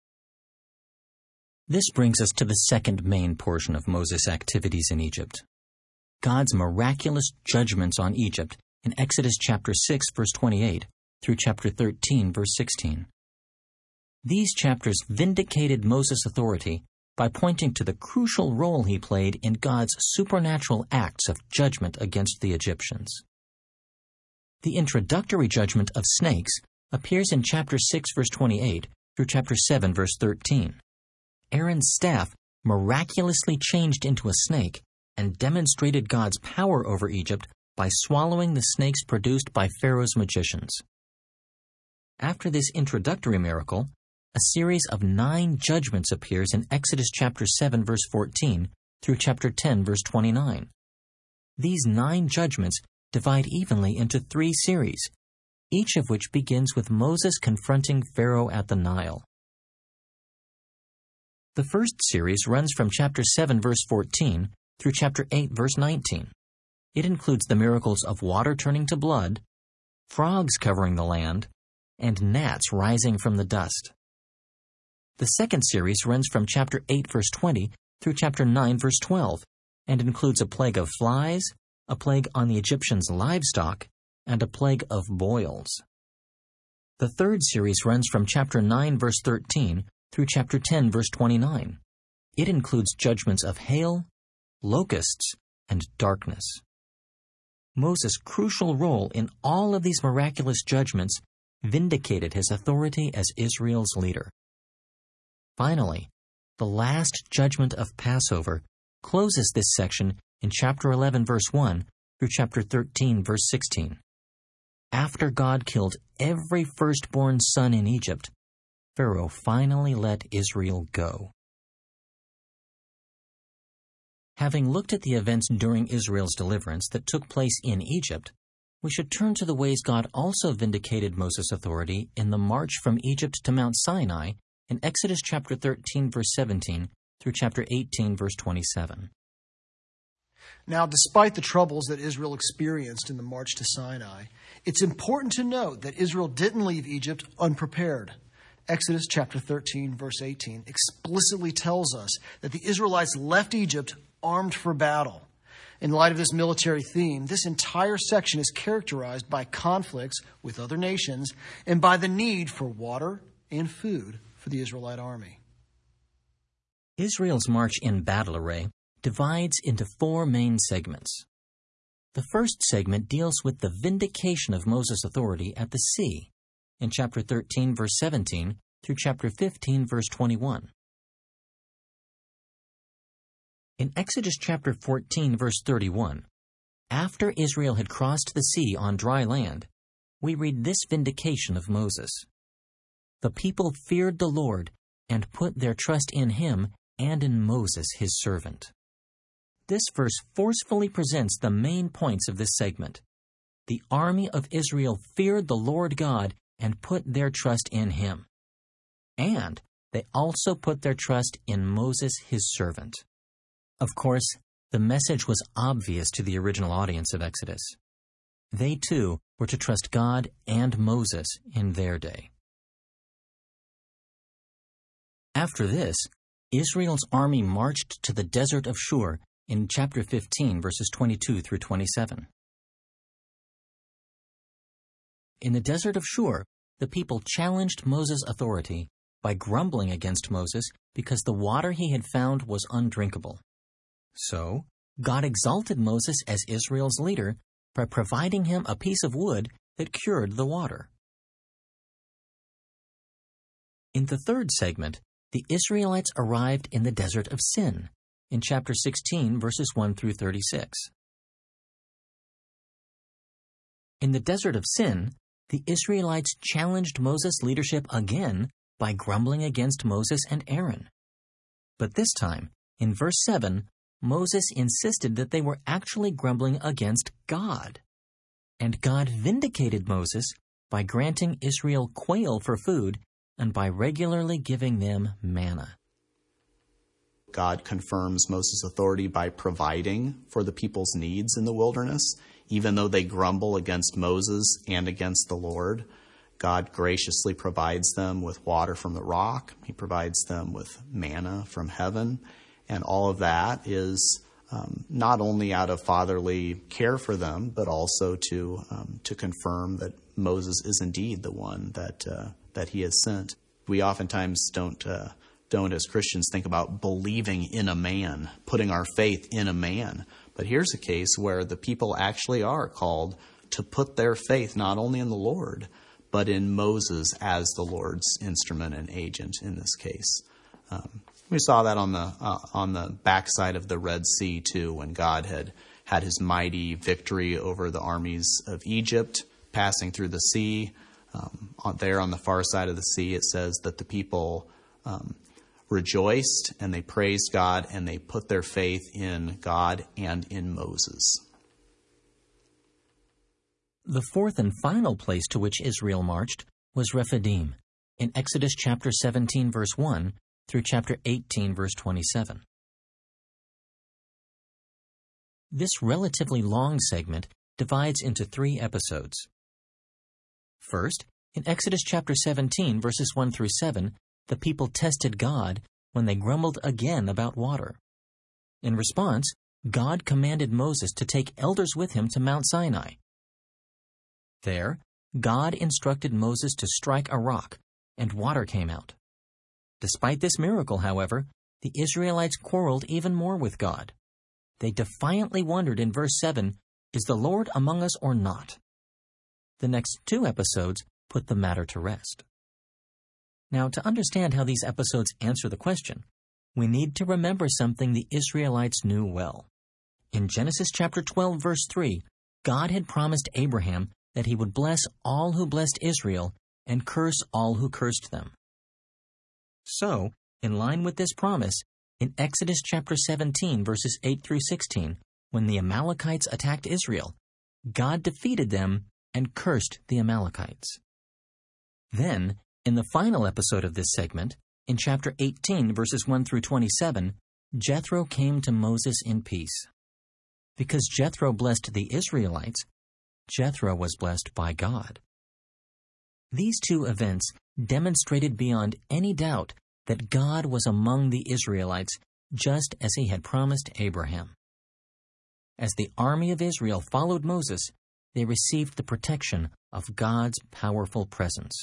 This brings us to the second main portion of Moses' activities in Egypt. God's miraculous judgments on Egypt in Exodus chapter six, verse twenty-eight, through chapter thirteen, verse sixteen. These chapters vindicated Moses' authority by pointing to the crucial role he played in God's supernatural acts of judgment against the Egyptians. The introductory judgment of snakes appears in chapter six, verse twenty-eight, through chapter seven, verse thirteen. Aaron's staff miraculously changed into a snake and demonstrated God's power over Egypt by swallowing the snakes produced by Pharaoh's magicians. After this introductory miracle, a series of nine judgments appears in Exodus chapter seven, verse fourteen, through chapter ten, verse twenty-nine. These nine judgments divide evenly into three series, each of which begins with Moses confronting Pharaoh at the Nile. The first series runs from chapter seven, verse fourteen, through chapter eight, verse nineteen. It includes the miracles of water turning to blood, frogs covering the land, and gnats rising from the dust. The second series runs from chapter eight, verse twenty, through chapter nine, verse twelve, and includes a plague of flies, a plague on the Egyptians' livestock, and a plague of boils. The third series runs from chapter nine, verse thirteen, through chapter ten, verse twenty-nine. It includes judgments of hail, locusts, and darkness. Moses' crucial role in all of these miraculous judgments vindicated his authority as Israel's leader. Finally, the last judgment of Passover closes this section in chapter eleven, verse one, through chapter thirteen, verse sixteen. After God killed every firstborn son in Egypt, Pharaoh finally let Israel go. Having looked at the events during Israel's deliverance that took place in Egypt, we should turn to the ways God also vindicated Moses' authority in the march from Egypt to Mount Sinai in Exodus chapter thirteen, verse seventeen, through chapter eighteen, verse twenty-seven. Now, despite the troubles that Israel experienced in the march to Sinai, it's important to note that Israel didn't leave Egypt unprepared. Exodus chapter thirteen, verse eighteen explicitly tells us that the Israelites left Egypt armed for battle. In light of this military theme, this entire section is characterized by conflicts with other nations and by the need for water and food for the Israelite army. Israel's march in battle array divides into four main segments. The first segment deals with the vindication of Moses' authority at the sea, in chapter thirteen, verse seventeen, through chapter fifteen, verse twenty-one. In Exodus chapter fourteen, verse thirty-one, after Israel had crossed the sea on dry land, we read this vindication of Moses. The people feared the Lord and put their trust in him and in Moses his servant. This verse forcefully presents the main points of this segment. The army of Israel feared the Lord God and put their trust in him. And they also put their trust in Moses his servant. Of course, the message was obvious to the original audience of Exodus. They too were to trust God and Moses in their day. After this, Israel's army marched to the desert of Shur in chapter fifteen, verses twenty-two through twenty-seven. In the desert of Shur, the people challenged Moses' authority by grumbling against Moses because the water he had found was undrinkable. So, God exalted Moses as Israel's leader by providing him a piece of wood that cured the water. In the third segment, the Israelites arrived in the desert of Sin, in chapter sixteen, verses one through thirty-six. In the desert of Sin, the Israelites challenged Moses' leadership again by grumbling against Moses and Aaron. But this time, in verse seven, Moses insisted that they were actually grumbling against God. And God vindicated Moses by granting Israel quail for food and by regularly giving them manna. God confirms Moses' authority by providing for the people's needs in the wilderness. Even though they grumble against Moses and against the Lord, God graciously provides them with water from the rock. He provides them with manna from heaven. And all of that is um, not only out of fatherly care for them, but also to um, to confirm that Moses is indeed the one that uh, that he has sent. We oftentimes don't uh, don't as Christians think about believing in a man, putting our faith in a man. But here's a case where the people actually are called to put their faith not only in the Lord, but in Moses as the Lord's instrument and agent in this case. Um, we saw that on the uh, on the backside of the Red Sea too, when God had had his mighty victory over the armies of Egypt, passing through the sea. Um, on, there on the far side of the sea, it says that the people um, rejoiced and they praised God and they put their faith in God and in Moses. The fourth and final place to which Israel marched was Rephidim, in Exodus chapter seventeen, verse one, through chapter eighteen, verse twenty-seven. This relatively long segment divides into three episodes. First, in Exodus chapter seventeen, verses one through seven, the people tested God when they grumbled again about water. In response, God commanded Moses to take elders with him to Mount Sinai. There, God instructed Moses to strike a rock, and water came out. Despite this miracle, however, the Israelites quarreled even more with God. They defiantly wondered in verse seven, "Is the Lord among us or not?" The next two episodes put the matter to rest. Now, to understand how these episodes answer the question, we need to remember something the Israelites knew well. In Genesis chapter twelve, verse three, God had promised Abraham that he would bless all who blessed Israel and curse all who cursed them. So, in line with this promise, in Exodus chapter seventeen, verses eight through sixteen, when the Amalekites attacked Israel, God defeated them and cursed the Amalekites. Then, in the final episode of this segment, In chapter eighteen, verses one through twenty-seven, Jethro came to Moses in peace. Because Jethro blessed the Israelites, Jethro was blessed by God. These two events demonstrated beyond any doubt that God was among the Israelites, just as he had promised Abraham. As the army of Israel followed Moses, they received the protection of God's powerful presence.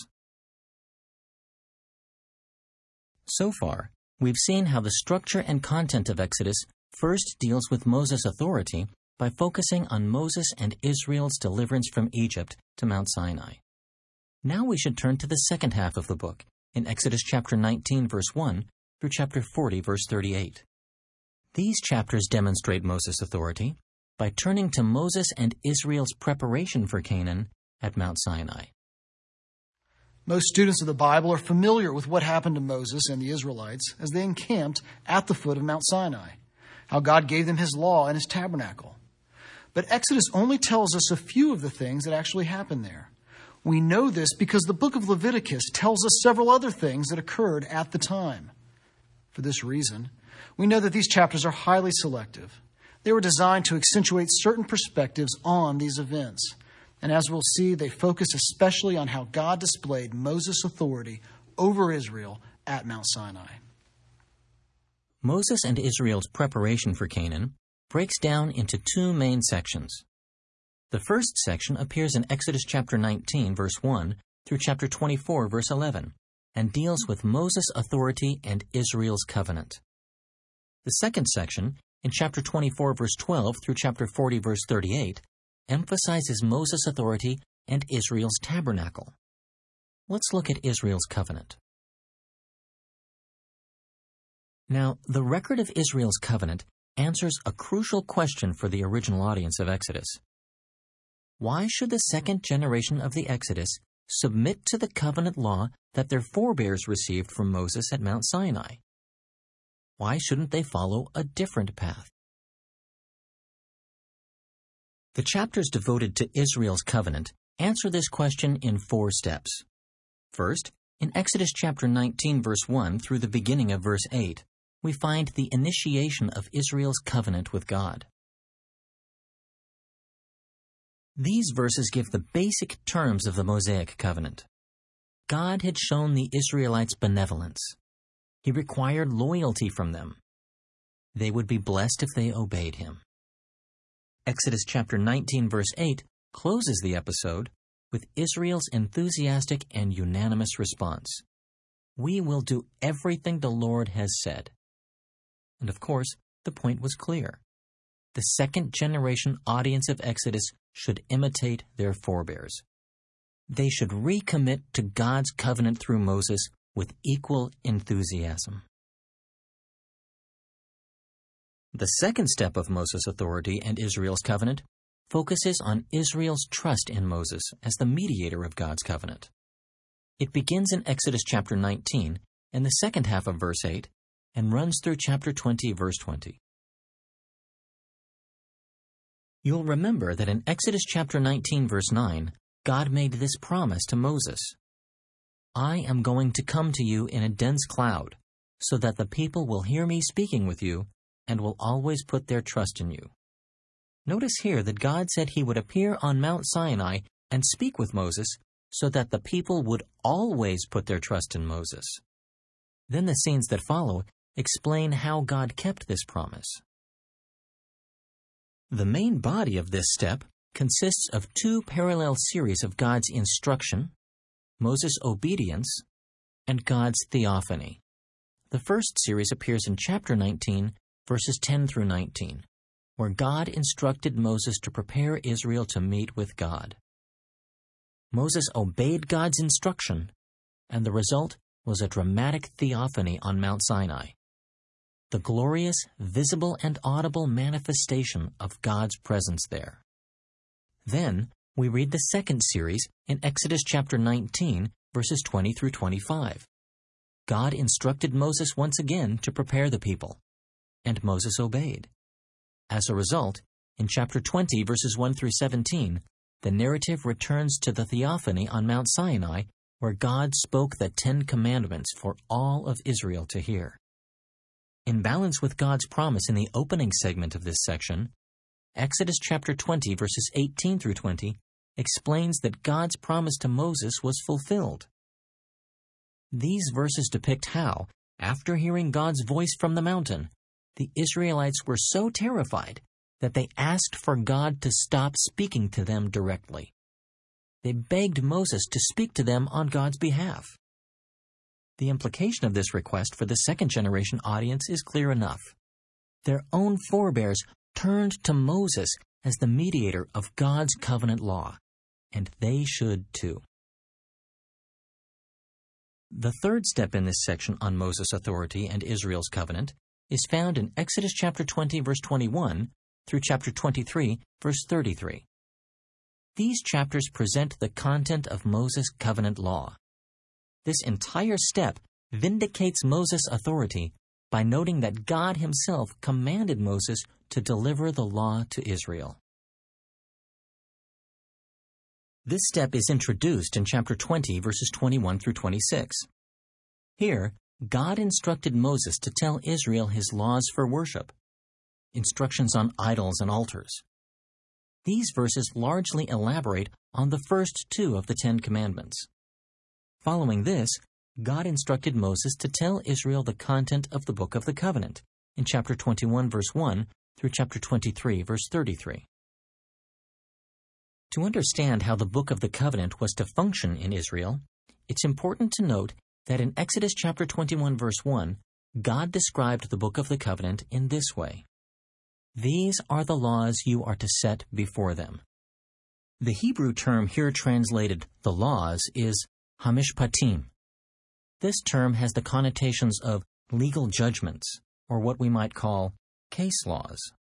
So far, we've seen how the structure and content of Exodus first deals with Moses' authority by focusing on Moses and Israel's deliverance from Egypt to Mount Sinai. Now we should turn to the second half of the book, in Exodus chapter nineteen, verse one, through chapter forty, verse thirty-eight. These chapters demonstrate Moses' authority by turning to Moses and Israel's preparation for Canaan at Mount Sinai. Most students of the Bible are familiar with what happened to Moses and the Israelites as they encamped at the foot of Mount Sinai, how God gave them his law and his tabernacle. But Exodus only tells us a few of the things that actually happened there. We know this because the book of Leviticus tells us several other things that occurred at the time. For this reason, we know that these chapters are highly selective. They were designed to accentuate certain perspectives on these events. And as we'll see, they focus especially on how God displayed Moses' authority over Israel at Mount Sinai. Moses and Israel's preparation for Canaan breaks down into two main sections. The first section appears in Exodus chapter nineteen, verse one, through chapter twenty-four, verse eleven, and deals with Moses' authority and Israel's covenant. The second section, in chapter twenty-four, verse twelve, through chapter forty, verse thirty-eight, emphasizes Moses' authority and Israel's tabernacle. Let's look at Israel's covenant. Now, the record of Israel's covenant answers a crucial question for the original audience of Exodus. Why should the second generation of the Exodus submit to the covenant law that their forebears received from Moses at Mount Sinai? Why shouldn't they follow a different path? The chapters devoted to Israel's covenant answer this question in four steps. First, in Exodus chapter nineteen, verse one through the beginning of verse eight, we find the initiation of Israel's covenant with God. These verses give the basic terms of the Mosaic covenant. God had shown the Israelites benevolence. He required loyalty from them. They would be blessed if they obeyed him. Exodus chapter nineteen, verse eight closes the episode with Israel's enthusiastic and unanimous response. We will do everything the Lord has said. And of course, the point was clear. The second generation audience of Exodus should imitate their forebears. They should recommit to God's covenant through Moses with equal enthusiasm. The second step of Moses' authority and Israel's covenant focuses on Israel's trust in Moses as the mediator of God's covenant. It begins in Exodus chapter nineteen in the second half of verse eight and runs through chapter twenty, verse twenty. You'll remember that in Exodus chapter nineteen, verse nine, God made this promise to Moses. I am going to come to you in a dense cloud, so that the people will hear me speaking with you and will always put their trust in you. Notice here that God said he would appear on Mount Sinai and speak with Moses so that the people would always put their trust in Moses. Then the scenes that follow explain how God kept this promise. The main body of this step consists of two parallel series of God's instruction, Moses' obedience, and God's theophany. The first series appears in chapter nineteen, verses ten through nineteen, where God instructed Moses to prepare Israel to meet with God. Moses obeyed God's instruction, and the result was a dramatic theophany on Mount Sinai, the glorious, visible, and audible manifestation of God's presence there. Then, we read the second series in Exodus chapter nineteen, verses twenty through twenty-five. God instructed Moses once again to prepare the people, and Moses obeyed. As a result, in chapter twenty, verses one through seventeen, the narrative returns to the theophany on Mount Sinai where God spoke the Ten Commandments for all of Israel to hear. In balance with God's promise in the opening segment of this section, Exodus chapter twenty, verses eighteen through twenty, explains that God's promise to Moses was fulfilled. These verses depict how, after hearing God's voice from the mountain, the Israelites were so terrified that they asked for God to stop speaking to them directly. They begged Moses to speak to them on God's behalf. The implication of this request for the second-generation audience is clear enough. Their own forebears turned to Moses as the mediator of God's covenant law, and they should too. The third step in this section on Moses' authority and Israel's covenant is found in Exodus chapter twenty, verse twenty-one, through chapter twenty-three, verse thirty-three. These chapters present the content of Moses' covenant law. This entire step vindicates Moses' authority by noting that God himself commanded Moses to deliver the law to Israel. This step is introduced in chapter twenty, verses twenty-one through twenty-six. Here, God instructed Moses to tell Israel his laws for worship, instructions on idols and altars. These verses largely elaborate on the first two of the Ten Commandments. Following this, God instructed Moses to tell Israel the content of the Book of the Covenant in chapter twenty-one, verse one through chapter twenty-three, verse thirty-three. To understand how the Book of the Covenant was to function in Israel, it's important to note that in Exodus chapter twenty-one, verse one, God described the Book of the Covenant in this way: "These are the laws you are to set before them." The Hebrew term here translated "the laws" is hamishpatim. This term has the connotations of legal judgments, or what we might call case laws.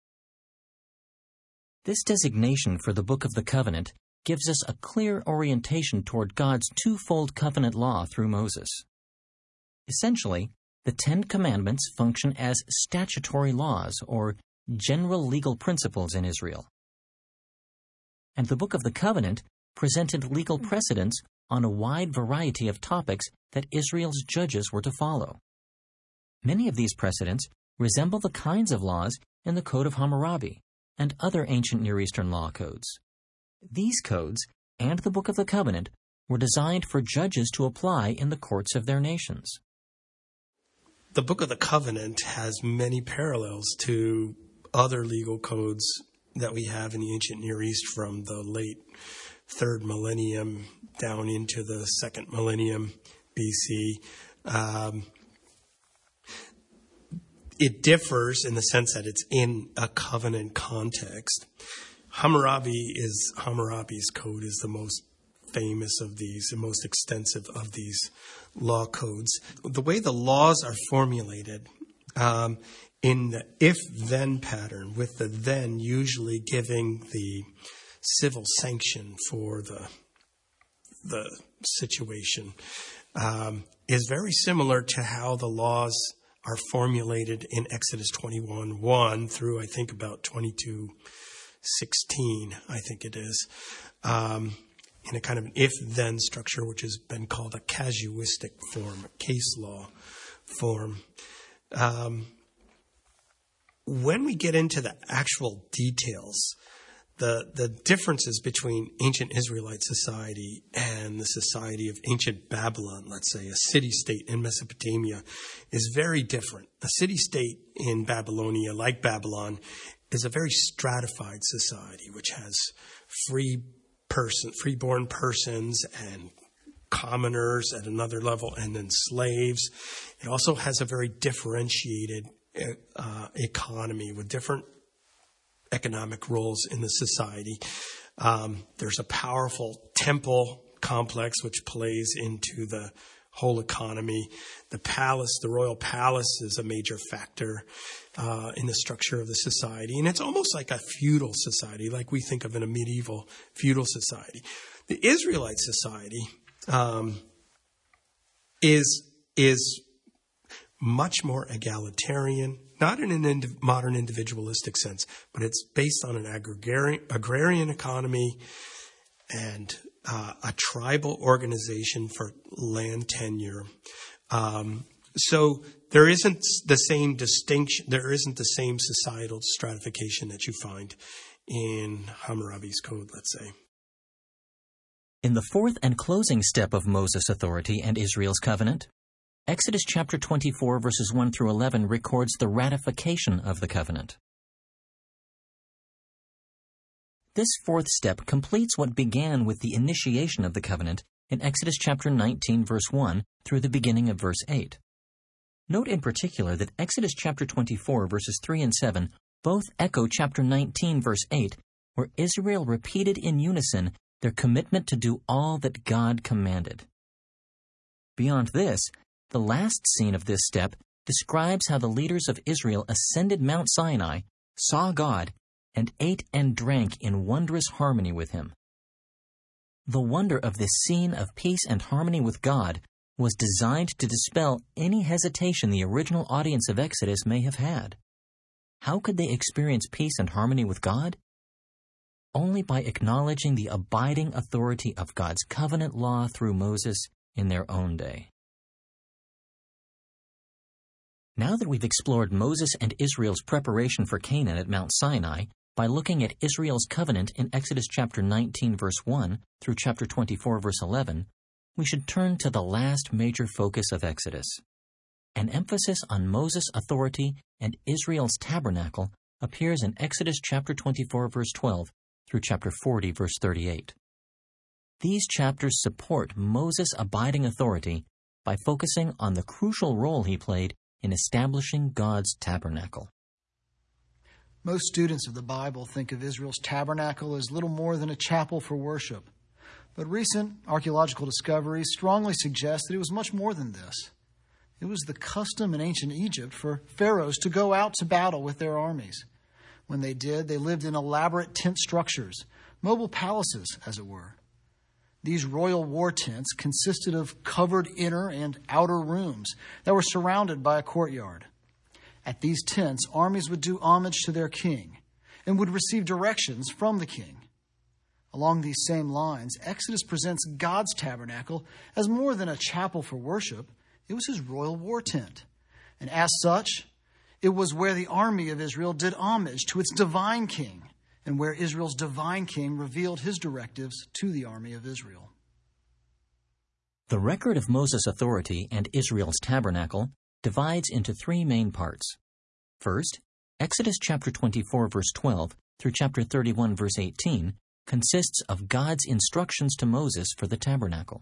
This designation for the Book of the Covenant gives us a clear orientation toward God's twofold covenant law through Moses. Essentially, the Ten Commandments function as statutory laws, or general legal principles in Israel. And the Book of the Covenant presented legal precedents on a wide variety of topics that Israel's judges were to follow. Many of these precedents resemble the kinds of laws in the Code of Hammurabi and other ancient Near Eastern law codes. These codes and the Book of the Covenant were designed for judges to apply in the courts of their nations. The Book of the Covenant has many parallels to other legal codes that we have in the ancient Near East from the late third millennium down into the second millennium B C. Um, it differs in the sense that it's in a covenant context. Hammurabi is Hammurabi's code is the most famous of these, the most extensive of these law codes. The way the laws are formulated um, in the if-then pattern, with the then usually giving the civil sanction for the the situation, um, is very similar to how the laws are formulated in Exodus twenty-one one through, I think, about twenty-two sixteen, I think it is, um, in a kind of an if-then structure, which has been called a casuistic form, a case law form. Um, when we get into the actual details, the the differences between ancient Israelite society and the society of ancient Babylon, let's say a city-state in Mesopotamia, is very different. A city-state in Babylonia, like Babylon, is a very stratified society, which has free person, free-born persons and commoners at another level, and then slaves. It also has a very differentiated uh, economy with different economic roles in the society. Um, there's a powerful temple complex which plays into the whole economy. The palace, the royal palace, is a major factor uh, in the structure of the society. And it's almost like a feudal society, like we think of in a medieval feudal society. The Israelite society um, is is much more egalitarian, not in an ind- modern individualistic sense, but it's based on an agrarian, agrarian economy and uh, a tribal organization for land tenure. Um, so there isn't the same distinction, there isn't the same societal stratification that you find in Hammurabi's code, let's say. In the fourth and closing step of Moses' authority and Israel's covenant, Exodus chapter twenty-four, verses one through eleven records the ratification of the covenant. This fourth step completes what began with the initiation of the covenant in Exodus chapter nineteen, verse one through the beginning of verse eight. Note in particular that Exodus chapter twenty-four, verses three and seven both echo chapter nineteen, verse eight, where Israel repeated in unison their commitment to do all that God commanded. Beyond this, the last scene of this step describes how the leaders of Israel ascended Mount Sinai, saw God, and ate and drank in wondrous harmony with him. The wonder of this scene of peace and harmony with God was designed to dispel any hesitation the original audience of Exodus may have had. How could they experience peace and harmony with God? Only by acknowledging the abiding authority of God's covenant law through Moses in their own day. Now that we've explored Moses and Israel's preparation for Canaan at Mount Sinai by looking at Israel's covenant in Exodus chapter nineteen, verse one through chapter twenty-four, verse eleven, we should turn to the last major focus of Exodus. An emphasis on Moses' authority and Israel's tabernacle appears in Exodus chapter twenty-four, verse twelve through chapter forty, verse thirty-eight. These chapters support Moses' abiding authority by focusing on the crucial role he played in establishing God's tabernacle. Most students of the Bible think of Israel's tabernacle as little more than a chapel for worship. But recent archaeological discoveries strongly suggest that it was much more than this. It was the custom in ancient Egypt for pharaohs to go out to battle with their armies. When they did, they lived in elaborate tent structures, mobile palaces, as it were. These royal war tents consisted of covered inner and outer rooms that were surrounded by a courtyard. At these tents, armies would do homage to their king and would receive directions from the king. Along these same lines, Exodus presents God's tabernacle as more than a chapel for worship. It was his royal war tent. And as such, it was where the army of Israel did homage to its divine king, and where Israel's divine king revealed his directives to the army of Israel. The record of Moses' authority and Israel's tabernacle divides into three main parts. First, Exodus chapter twenty-four, verse twelve through chapter thirty-one, verse eighteen consists of God's instructions to Moses for the tabernacle.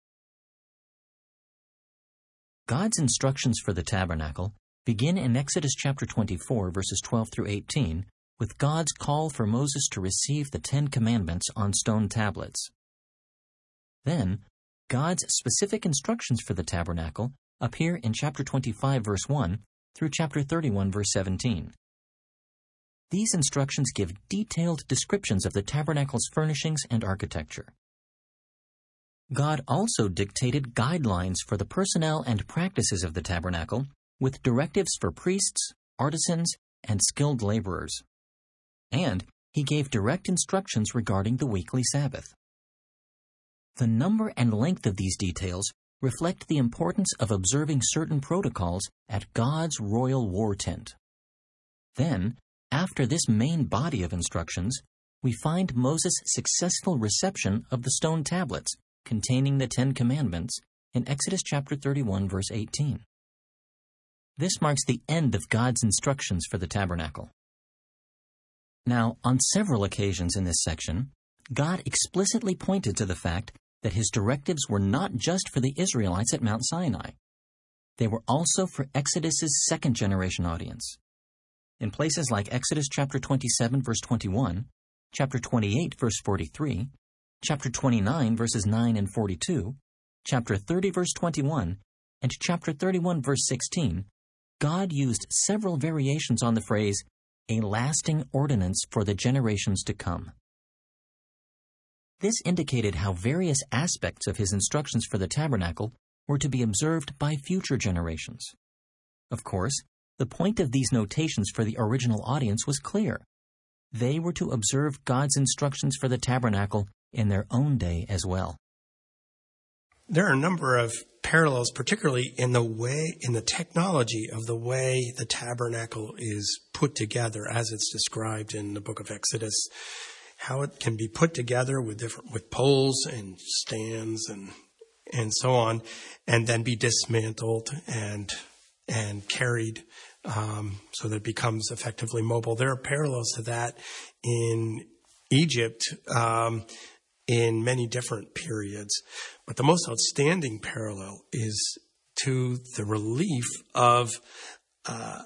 God's instructions for the tabernacle begin in Exodus chapter twenty-four, verses twelve through eighteen, with God's call for Moses to receive the Ten Commandments on stone tablets. Then, God's specific instructions for the tabernacle appear in chapter twenty-five, verse one through chapter thirty-one, verse seventeen. These instructions give detailed descriptions of the tabernacle's furnishings and architecture. God also dictated guidelines for the personnel and practices of the tabernacle, with directives for priests, artisans, and skilled laborers. And he gave direct instructions regarding the weekly Sabbath. The number and length of these details reflect the importance of observing certain protocols at God's royal war tent. Then, after this main body of instructions, we find Moses' successful reception of the stone tablets containing the Ten Commandments in Exodus chapter thirty-one, verse eighteen. This marks the end of God's instructions for the tabernacle. Now, on several occasions in this section, God explicitly pointed to the fact that his directives were not just for the Israelites at Mount Sinai. They were also for Exodus's second-generation audience. In places like Exodus chapter twenty-seven, verse twenty-one, chapter twenty-eight, verse forty-three, chapter twenty-nine, verses nine and forty-two, chapter thirty, verse twenty-one, and chapter thirty-one, verse sixteen, God used several variations on the phrase, "a lasting ordinance for the generations to come." This indicated how various aspects of his instructions for the tabernacle were to be observed by future generations. Of course, the point of these notations for the original audience was clear. They were to observe God's instructions for the tabernacle in their own day as well. There are a number of parallels, particularly in the way, in the technology of the way the tabernacle is put together, as it's described in the book of Exodus, how it can be put together with different, with poles and stands and, and so on, and then be dismantled and, and carried, um, so that it becomes effectively mobile. There are parallels to that in Egypt, um, in many different periods. But the most outstanding parallel is to the relief of uh,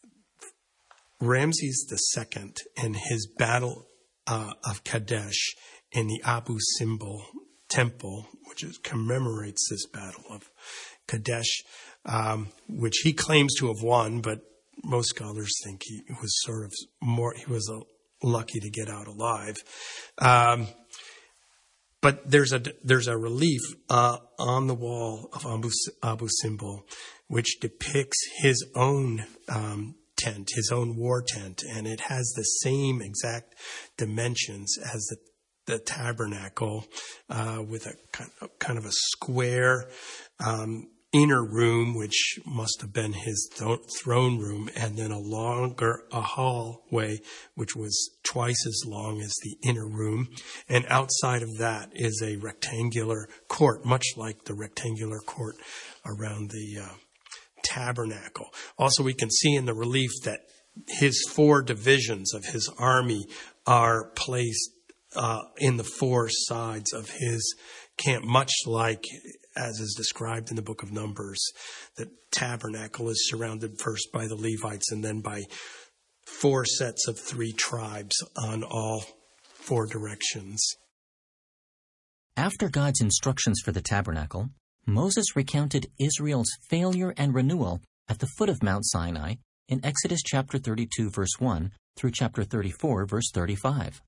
Ramses the Second and his battle uh, of Kadesh in the Abu Simbel temple, which is, commemorates this battle of Kadesh, um, which he claims to have won, but most scholars think he was sort of more, he was uh, lucky to get out alive. Um, But there's a there's a relief uh, on the wall of Abu, Abu Simbel, which depicts his own um, tent, his own war tent, and it has the same exact dimensions as the the tabernacle, uh, with a kind of, kind of a square um, inner room, which must have been his th- throne room, and then a longer a hallway, which was twice as long as the inner room. And outside of that is a rectangular court, much like the rectangular court around the uh, tabernacle. Also, we can see in the relief that his four divisions of his army are placed uh, in the four sides of his camp, much like as is described in the book of Numbers. The tabernacle is surrounded first by the Levites and then by four sets of three tribes on all four directions. After God's instructions for the tabernacle, Moses recounted Israel's failure and renewal at the foot of Mount Sinai in Exodus chapter thirty-two, verse one through chapter thirty-four, verse thirty-five.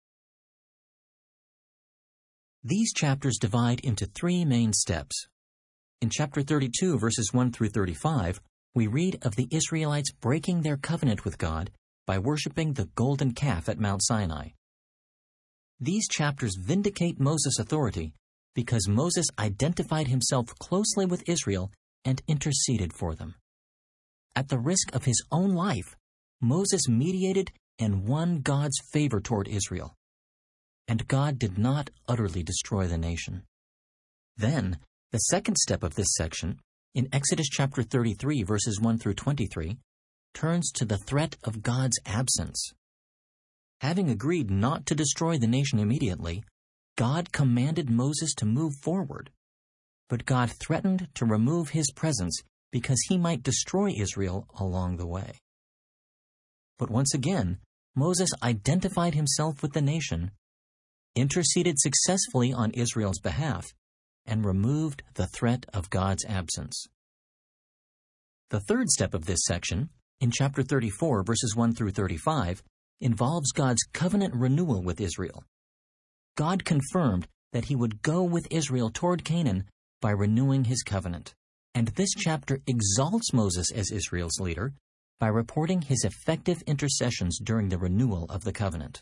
These chapters divide into three main steps. In chapter thirty-two, verses one through thirty-five, we read of the Israelites breaking their covenant with God by worshiping the golden calf at Mount Sinai. These chapters vindicate Moses' authority because Moses identified himself closely with Israel and interceded for them. At the risk of his own life, Moses mediated and won God's favor toward Israel. And God did not utterly destroy the nation. Then, the second step of this section, in Exodus chapter thirty-three, verses one through twenty-three, turns to the threat of God's absence. Having agreed not to destroy the nation immediately, God commanded Moses to move forward. But God threatened to remove his presence because he might destroy Israel along the way. But once again, Moses identified himself with the nation, interceded successfully on Israel's behalf, and removed the threat of God's absence. The third step of this section, in chapter thirty-four, verses one through thirty-five, involves God's covenant renewal with Israel. God confirmed that he would go with Israel toward Canaan by renewing his covenant. And this chapter exalts Moses as Israel's leader by reporting his effective intercessions during the renewal of the covenant.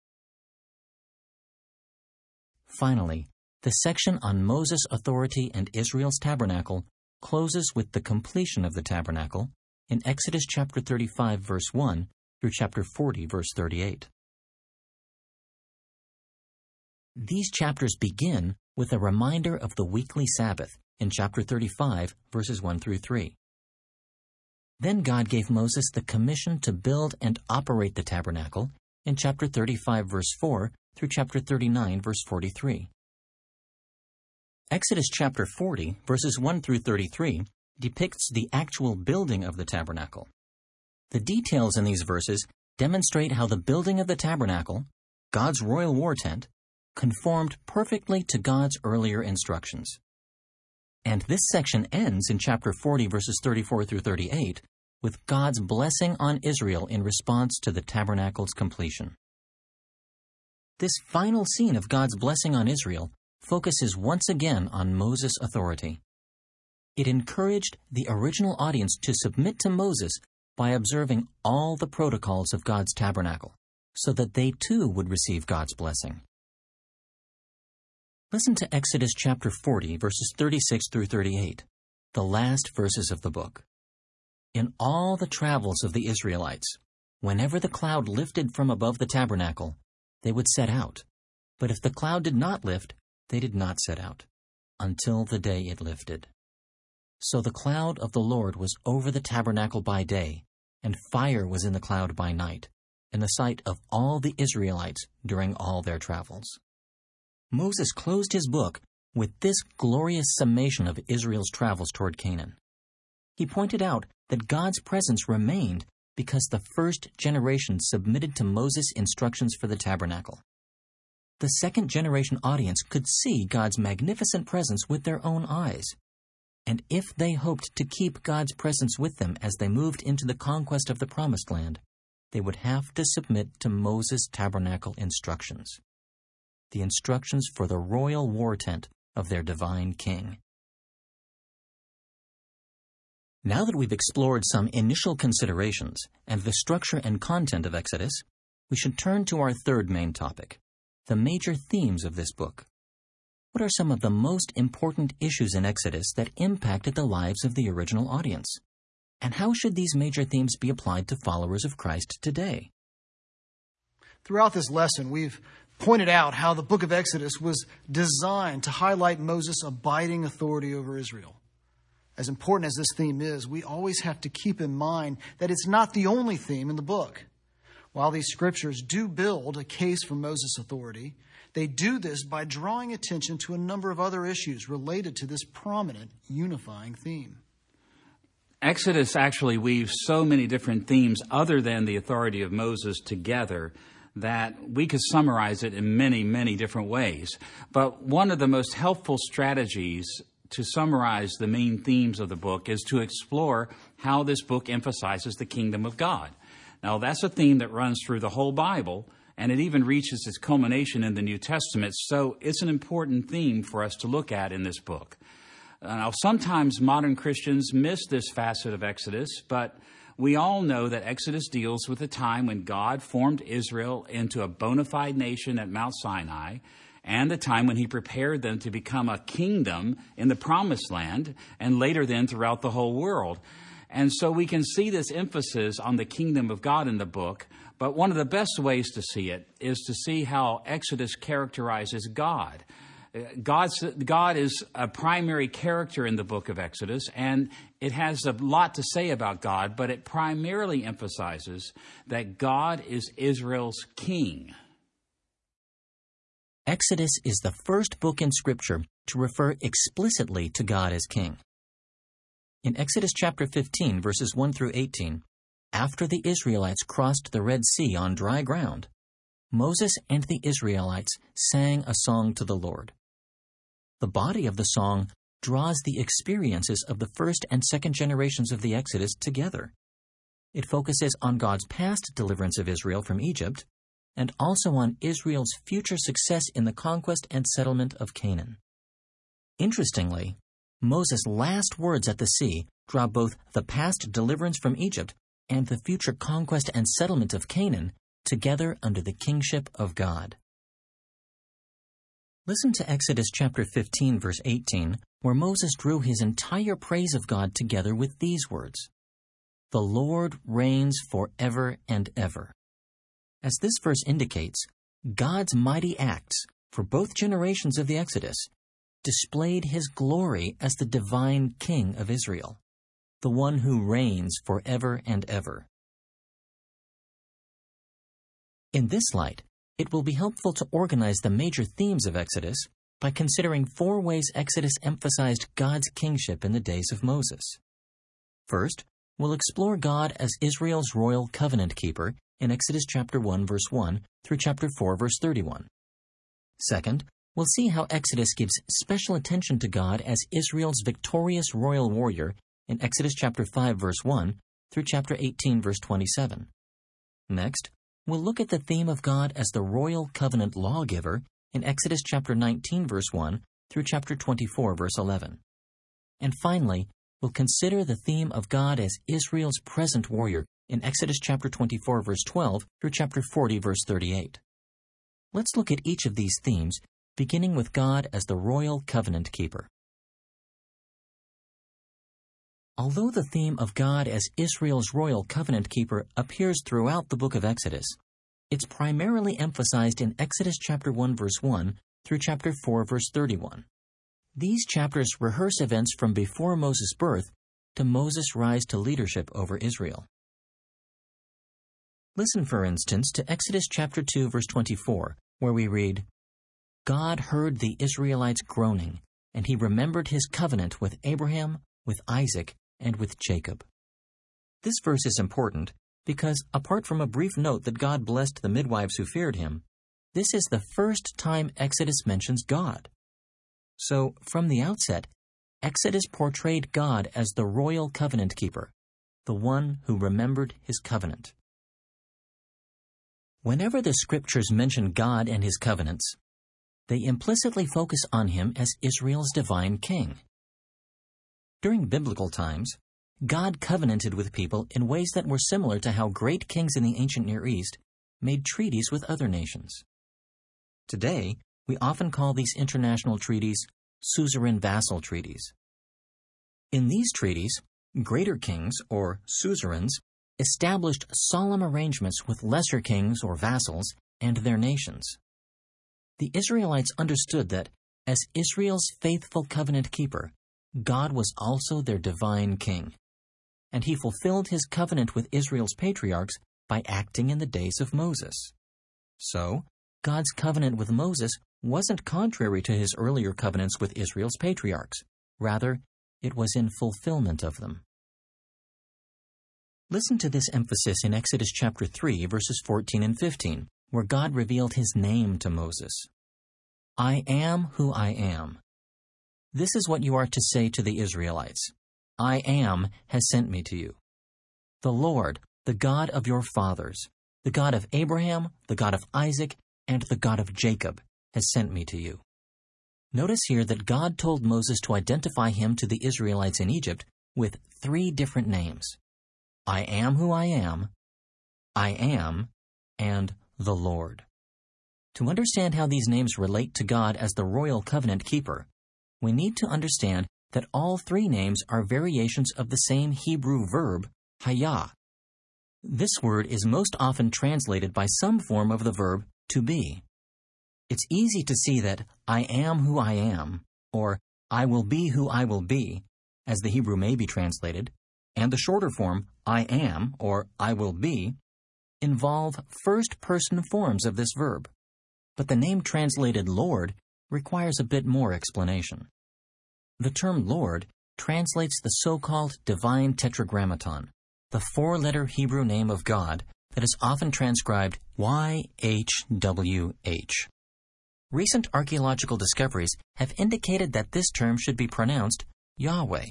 Finally, the section on Moses' authority and Israel's tabernacle closes with the completion of the tabernacle in Exodus chapter thirty-five, verse one through chapter forty, verse thirty-eight. These chapters begin with a reminder of the weekly Sabbath in chapter thirty-five, verses one through three. Then God gave Moses the commission to build and operate the tabernacle in chapter thirty-five, verse four through chapter thirty-nine, verse forty-three. Exodus chapter forty, verses one through thirty-three, depicts the actual building of the tabernacle. The details in these verses demonstrate how the building of the tabernacle, God's royal war tent, conformed perfectly to God's earlier instructions. And this section ends in chapter forty, verses thirty-four through thirty-eight, with God's blessing on Israel in response to the tabernacle's completion. This final scene of God's blessing on Israel focuses once again on Moses' authority. It encouraged the original audience to submit to Moses by observing all the protocols of God's tabernacle, so that they too would receive God's blessing. Listen to Exodus chapter forty, verses thirty-six through thirty-eight, the last verses of the book. In all the travels of the Israelites, whenever the cloud lifted from above the tabernacle, they would set out. But if the cloud did not lift, they did not set out, until the day it lifted. So the cloud of the Lord was over the tabernacle by day, and fire was in the cloud by night, in the sight of all the Israelites during all their travels. Moses closed his book with this glorious summation of Israel's travels toward Canaan. He pointed out that God's presence remained because the first generation submitted to Moses' instructions for the tabernacle. The second generation audience could see God's magnificent presence with their own eyes. And if they hoped to keep God's presence with them as they moved into the conquest of the Promised Land, they would have to submit to Moses' tabernacle instructions, the instructions for the royal war tent of their divine king. Now that we've explored some initial considerations and the structure and content of Exodus, we should turn to our third main topic, the major themes of this book. What are some of the most important issues in Exodus that impacted the lives of the original audience? And how should these major themes be applied to followers of Christ today? Throughout this lesson, we've pointed out how the book of Exodus was designed to highlight Moses' abiding authority over Israel. As important as this theme is, we always have to keep in mind that it's not the only theme in the book. While these scriptures do build a case for Moses' authority, they do this by drawing attention to a number of other issues related to this prominent unifying theme. Exodus actually weaves so many different themes other than the authority of Moses together that we could summarize it in many, many different ways. But one of the most helpful strategies to summarize the main themes of the book is to explore how this book emphasizes the kingdom of God. Now, that's a theme that runs through the whole Bible, and it even reaches its culmination in the New Testament, so it's an important theme for us to look at in this book. Now, sometimes modern Christians miss this facet of Exodus, but we all know that Exodus deals with a time when God formed Israel into a bona fide nation at Mount Sinai, and the time when he prepared them to become a kingdom in the Promised Land, and later then throughout the whole world. And so we can see this emphasis on the kingdom of God in the book, but one of the best ways to see it is to see how Exodus characterizes God. God's, God is a primary character in the book of Exodus, and it has a lot to say about God, but it primarily emphasizes that God is Israel's king. Exodus is the first book in Scripture to refer explicitly to God as king. In Exodus chapter fifteen, verses one through eighteen, after the Israelites crossed the Red Sea on dry ground, Moses and the Israelites sang a song to the Lord. The body of the song draws the experiences of the first and second generations of the Exodus together. It focuses on God's past deliverance of Israel from Egypt, and also on Israel's future success in the conquest and settlement of Canaan. Interestingly, Moses' last words at the sea draw both the past deliverance from Egypt and the future conquest and settlement of Canaan together under the kingship of God. Listen to Exodus chapter fifteen, verse eighteen, where Moses drew his entire praise of God together with these words, "The Lord reigns forever and ever." As this verse indicates, God's mighty acts for both generations of the Exodus displayed his glory as the divine king of Israel, the one who reigns forever and ever. In this light, it will be helpful to organize the major themes of Exodus by considering four ways Exodus emphasized God's kingship in the days of Moses. First, we'll explore God as Israel's royal covenant keeper in Exodus chapter one, verse one through chapter four, verse thirty-one. Second, we'll see how Exodus gives special attention to God as Israel's victorious royal warrior in Exodus chapter five, verse one through chapter eighteen, verse twenty-seven. Next, we'll look at the theme of God as the royal covenant lawgiver in Exodus chapter nineteen, verse one through chapter twenty-four, verse eleven. And finally, we'll consider the theme of God as Israel's present warrior in Exodus chapter twenty-four, verse twelve through chapter forty, verse thirty-eight. Let's look at each of these themes, beginning with God as the royal covenant keeper. Although the theme of God as Israel's royal covenant keeper appears throughout the book of Exodus, it's primarily emphasized in Exodus chapter one verse one through chapter four verse thirty-one. These chapters rehearse events from before Moses' birth to Moses' rise to leadership over Israel. Listen, for instance, to Exodus chapter two verse twenty-four, where we read, God heard the Israelites groaning, and he remembered his covenant with Abraham, with Isaac, and with Jacob. This verse is important because, apart from a brief note that God blessed the midwives who feared him, this is the first time Exodus mentions God. So, from the outset, Exodus portrayed God as the royal covenant keeper, the one who remembered his covenant. Whenever the Scriptures mention God and his covenants, they implicitly focus on him as Israel's divine king. During biblical times, God covenanted with people in ways that were similar to how great kings in the ancient Near East made treaties with other nations. Today, we often call these international treaties suzerain vassal treaties. In these treaties, greater kings, or suzerains, established solemn arrangements with lesser kings or vassals and their nations. The Israelites understood that, as Israel's faithful covenant keeper, God was also their divine king, and he fulfilled his covenant with Israel's patriarchs by acting in the days of Moses. So, God's covenant with Moses wasn't contrary to his earlier covenants with Israel's patriarchs. Rather, it was in fulfillment of them. Listen to this emphasis in Exodus chapter three, verses fourteen and fifteen, where God revealed his name to Moses. I am who I am. This is what you are to say to the Israelites. I am has sent me to you. The Lord, the God of your fathers, the God of Abraham, the God of Isaac, and the God of Jacob, has sent me to you. Notice here that God told Moses to identify him to the Israelites in Egypt with three different names. I am who I am, I am, and the Lord. To understand how these names relate to God as the royal covenant keeper, we need to understand that all three names are variations of the same Hebrew verb, hayah. This word is most often translated by some form of the verb to be. It's easy to see that I am who I am, or I will be who I will be, as the Hebrew may be translated, and the shorter form, I am, or I will be, involve first-person forms of this verb. But the name translated Lord requires a bit more explanation. The term Lord translates the so-called divine tetragrammaton, the four-letter Hebrew name of God that is often transcribed Y H W H. Recent archaeological discoveries have indicated that this term should be pronounced Yahweh.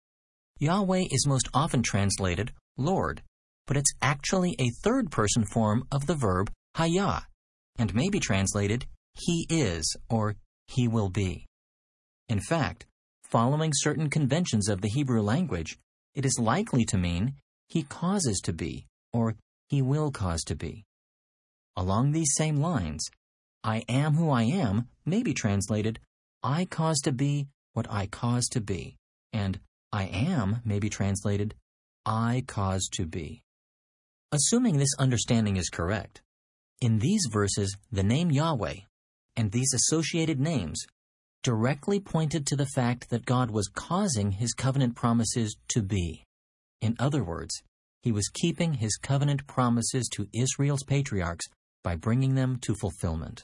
Yahweh is most often translated Lord, but it's actually a third-person form of the verb hayah, and may be translated He is or He will be. In fact, following certain conventions of the Hebrew language, it is likely to mean He causes to be or He will cause to be. Along these same lines, I am who I am may be translated I cause to be what I cause to be, and I am may be translated I cause to be. Assuming this understanding is correct, in these verses the name Yahweh and these associated names directly pointed to the fact that God was causing his covenant promises to be. In other words, he was keeping his covenant promises to Israel's patriarchs by bringing them to fulfillment.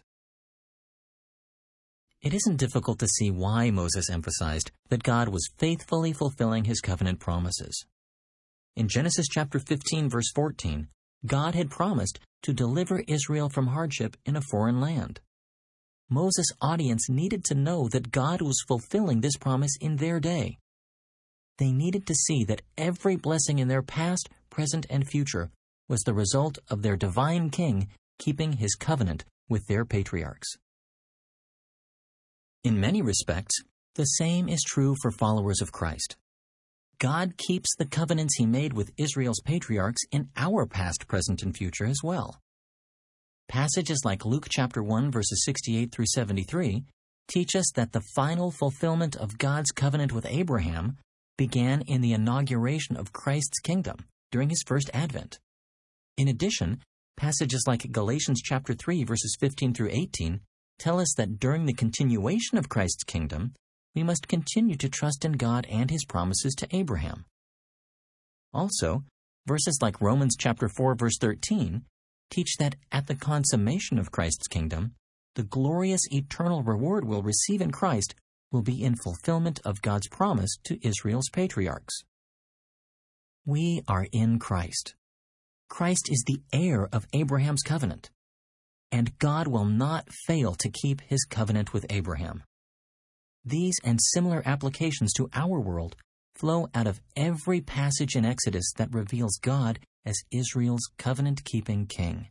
It isn't difficult to see why Moses emphasized that God was faithfully fulfilling his covenant promises. In Genesis chapter fifteen, verse fourteen, God had promised to deliver Israel from hardship in a foreign land. Moses' audience needed to know that God was fulfilling this promise in their day. They needed to see that every blessing in their past, present, and future was the result of their divine king keeping his covenant with their patriarchs. In many respects, the same is true for followers of Christ. God keeps the covenants he made with Israel's patriarchs in our past, present, and future as well. Passages like Luke chapter one, verses sixty-eight through seventy-three, teach us that the final fulfillment of God's covenant with Abraham began in the inauguration of Christ's kingdom during his first advent. In addition, passages like Galatians chapter three, verses fifteen through eighteen tell us that during the continuation of Christ's kingdom, we must continue to trust in God and his promises to Abraham. Also, verses like Romans chapter four, verse thirteen teach that at the consummation of Christ's kingdom, the glorious eternal reward we'll receive in Christ will be in fulfillment of God's promise to Israel's patriarchs. We are in Christ. Christ is the heir of Abraham's covenant, and God will not fail to keep his covenant with Abraham. These and similar applications to our world flow out of every passage in Exodus that reveals God as Israel's covenant-keeping king.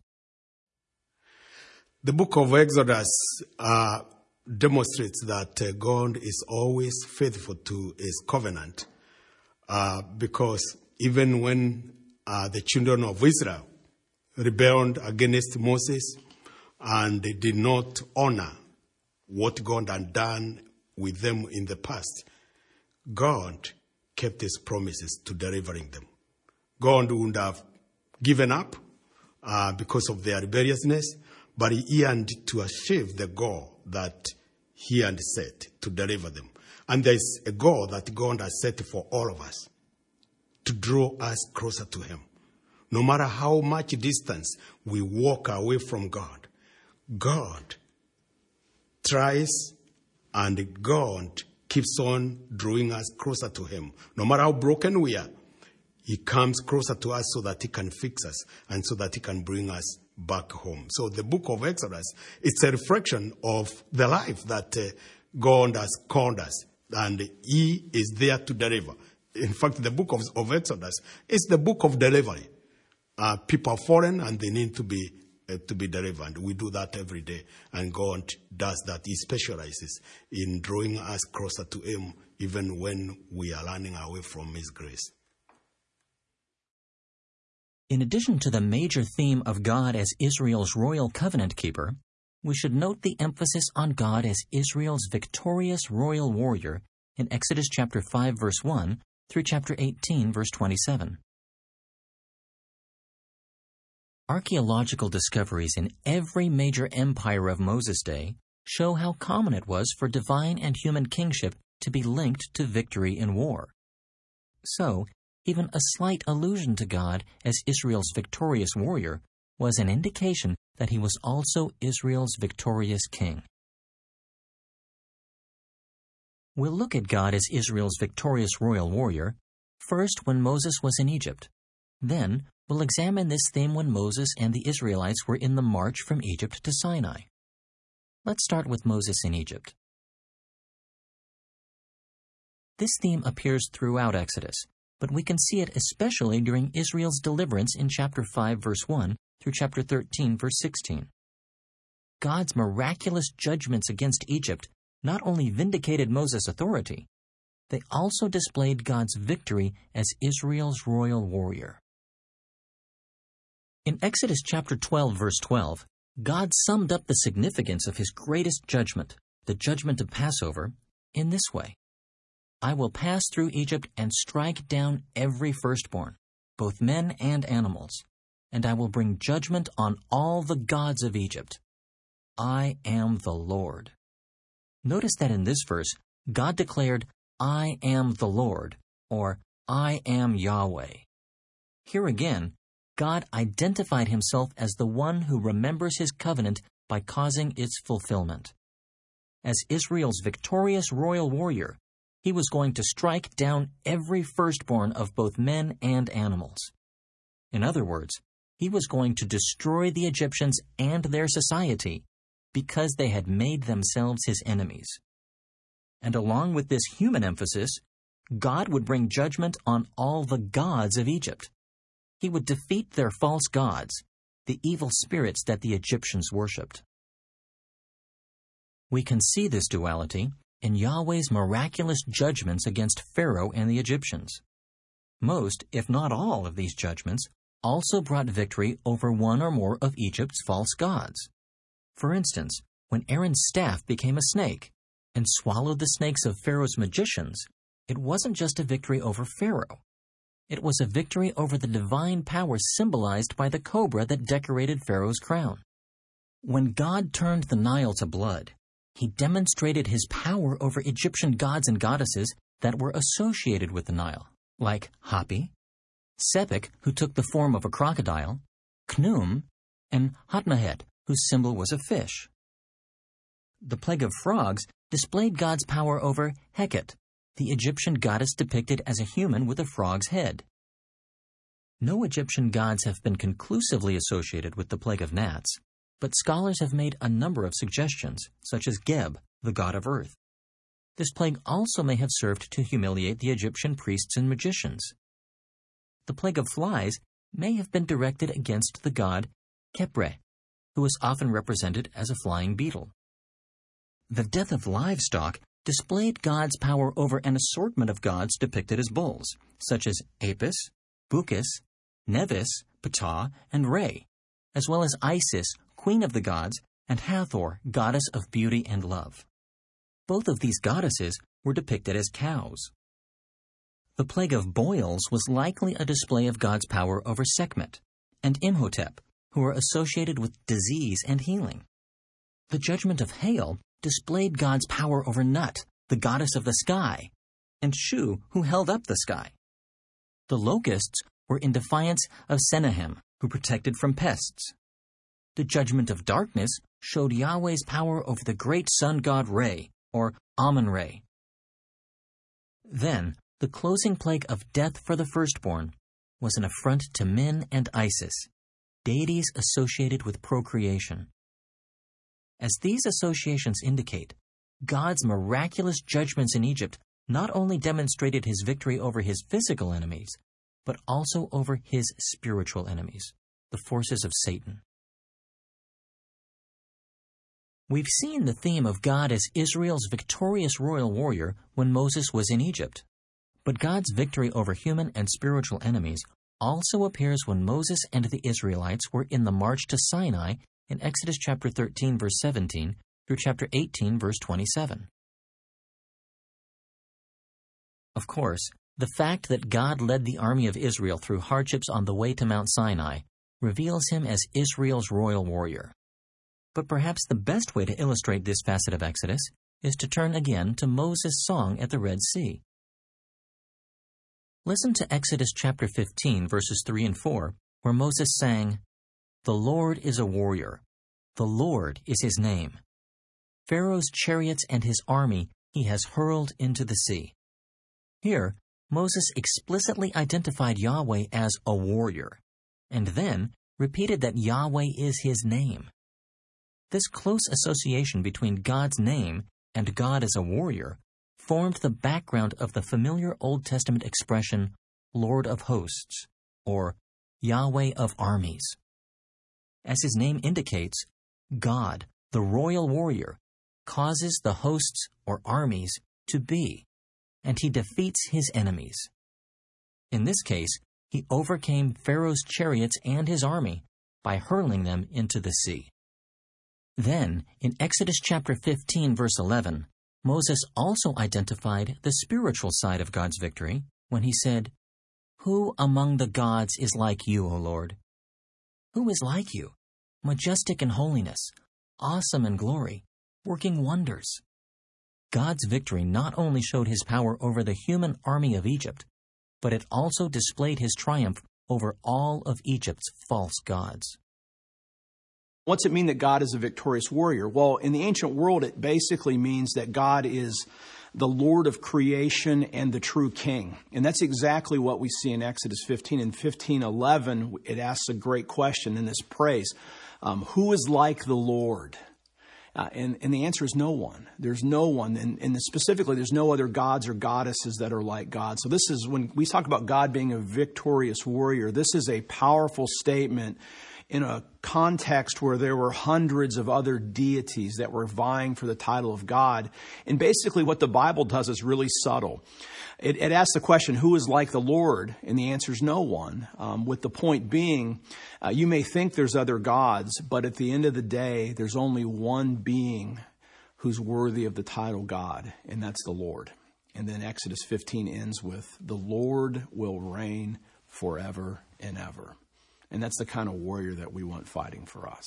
The book of Exodus uh, demonstrates that uh, God is always faithful to his covenant uh, because even when uh, the children of Israel rebelled against Moses and they did not honor what God had done with them in the past, God kept his promises to delivering them. God would have given up uh, because of their rebelliousness, but he yearned to achieve the goal that he had set to deliver them. And there's a goal that God has set for all of us, to draw us closer to him. No matter how much distance we walk away from God, God tries and God keeps on drawing us closer to him. No matter how broken we are, he comes closer to us so that he can fix us and so that he can bring us back home. So the book of Exodus, it's a reflection of the life that uh, God has called us, and he is there to deliver. In fact, the book of, of Exodus is the book of delivery. Uh, people are fallen and they need to be uh, to be delivered. We do that every day, and God does that. He specializes in drawing us closer to him even when we are running away from his grace. In addition to the major theme of God as Israel's royal covenant keeper, we should note the emphasis on God as Israel's victorious royal warrior in Exodus chapter five, verse one through chapter eighteen, verse twenty-seven. Archaeological discoveries in every major empire of Moses' day show how common it was for divine and human kingship to be linked to victory in war. So, even a slight allusion to God as Israel's victorious warrior was an indication that he was also Israel's victorious king. We'll look at God as Israel's victorious royal warrior first when Moses was in Egypt. Then, we'll examine this theme when Moses and the Israelites were in the march from Egypt to Sinai. Let's start with Moses in Egypt. This theme appears throughout Exodus, but we can see it especially during Israel's deliverance in chapter five, verse one through chapter thirteen, verse sixteen. God's miraculous judgments against Egypt not only vindicated Moses' authority, they also displayed God's victory as Israel's royal warrior. In Exodus chapter twelve, verse twelve, God summed up the significance of his greatest judgment, the judgment of Passover, in this way: I will pass through Egypt and strike down every firstborn, both men and animals, and I will bring judgment on all the gods of Egypt. I am the Lord. Notice that in this verse, God declared, I am the Lord, or I am Yahweh. Here again, God identified himself as the one who remembers his covenant by causing its fulfillment. As Israel's victorious royal warrior, he was going to strike down every firstborn of both men and animals. In other words, he was going to destroy the Egyptians and their society because they had made themselves his enemies. And along with this human emphasis, God would bring judgment on all the gods of Egypt. He would defeat their false gods, the evil spirits that the Egyptians worshipped. We can see this duality in Yahweh's miraculous judgments against Pharaoh and the Egyptians. Most, if not all, of these judgments also brought victory over one or more of Egypt's false gods. For instance, when Aaron's staff became a snake, and swallowed the snakes of Pharaoh's magicians, it wasn't just a victory over Pharaoh. It was a victory over the divine power symbolized by the cobra that decorated Pharaoh's crown. When God turned the Nile to blood, he demonstrated his power over Egyptian gods and goddesses that were associated with the Nile, like Hapi, Sebek, who took the form of a crocodile, Khnum, and Hatnahet, whose symbol was a fish. The plague of frogs displayed God's power over Heket, the Egyptian goddess depicted as a human with a frog's head. No Egyptian gods have been conclusively associated with the plague of gnats, but scholars have made a number of suggestions, such as Geb, the god of earth. This plague also may have served to humiliate the Egyptian priests and magicians. The plague of flies may have been directed against the god Khepre, who is often represented as a flying beetle. The death of livestock displayed God's power over an assortment of gods depicted as bulls, such as Apis, Bukis, Nevis, Ptah, and Re, as well as Isis, queen of the gods, and Hathor, goddess of beauty and love. Both of these goddesses were depicted as cows. The plague of boils was likely a display of God's power over Sekhmet and Imhotep, who were associated with disease and healing. The judgment of hail displayed God's power over Nut, the goddess of the sky, and Shu, who held up the sky. The locusts were in defiance of Sennahem, who protected from pests. The judgment of darkness showed Yahweh's power over the great sun god Re, or Amun-Re. Then, the closing plague of death for the firstborn was an affront to Min and Isis, deities associated with procreation. As these associations indicate, God's miraculous judgments in Egypt not only demonstrated his victory over his physical enemies, but also over his spiritual enemies, the forces of Satan. We've seen the theme of God as Israel's victorious royal warrior when Moses was in Egypt. But God's victory over human and spiritual enemies also appears when Moses and the Israelites were in the march to Sinai in Exodus chapter thirteen, verse seventeen, through chapter eighteen, verse twenty-seven. Of course, the fact that God led the army of Israel through hardships on the way to Mount Sinai reveals him as Israel's royal warrior. But perhaps the best way to illustrate this facet of Exodus is to turn again to Moses' song at the Red Sea. Listen to Exodus chapter fifteen, verses three and four, where Moses sang, "The Lord is a warrior. The Lord is his name. Pharaoh's chariots and his army he has hurled into the sea." Here, Moses explicitly identified Yahweh as a warrior, and then repeated that Yahweh is his name. This close association between God's name and God as a warrior formed the background of the familiar Old Testament expression, Lord of Hosts, or Yahweh of Armies. As his name indicates, God, the royal warrior, causes the hosts or armies to be, and he defeats his enemies. In this case, he overcame Pharaoh's chariots and his army by hurling them into the sea. Then, in Exodus chapter fifteen, verse eleven, Moses also identified the spiritual side of God's victory when he said, "Who among the gods is like you, O Lord? Who is like you, majestic in holiness, awesome in glory, working wonders?" God's victory not only showed his power over the human army of Egypt, but it also displayed his triumph over all of Egypt's false gods. What's it mean that God is a victorious warrior? Well, in the ancient world, it basically means that God is the Lord of creation and the true king. And that's exactly what we see in Exodus fifteen. In fifteen eleven, it asks a great question in this praise. Um, who is like the Lord? Uh, and, and the answer is no one. There's no one. And, and specifically, there's no other gods or goddesses that are like God. So this is, when we talk about God being a victorious warrior, this is a powerful statement in a context where there were hundreds of other deities that were vying for the title of God. And basically what the Bible does is really subtle. It, it asks the question, who is like the Lord? And the answer is no one. Um, with the point being, uh, you may think there's other gods, but at the end of the day, there's only one being who's worthy of the title God, and that's the Lord. And then Exodus fifteen ends with, the Lord will reign forever and ever. And that's the kind of warrior that we want fighting for us.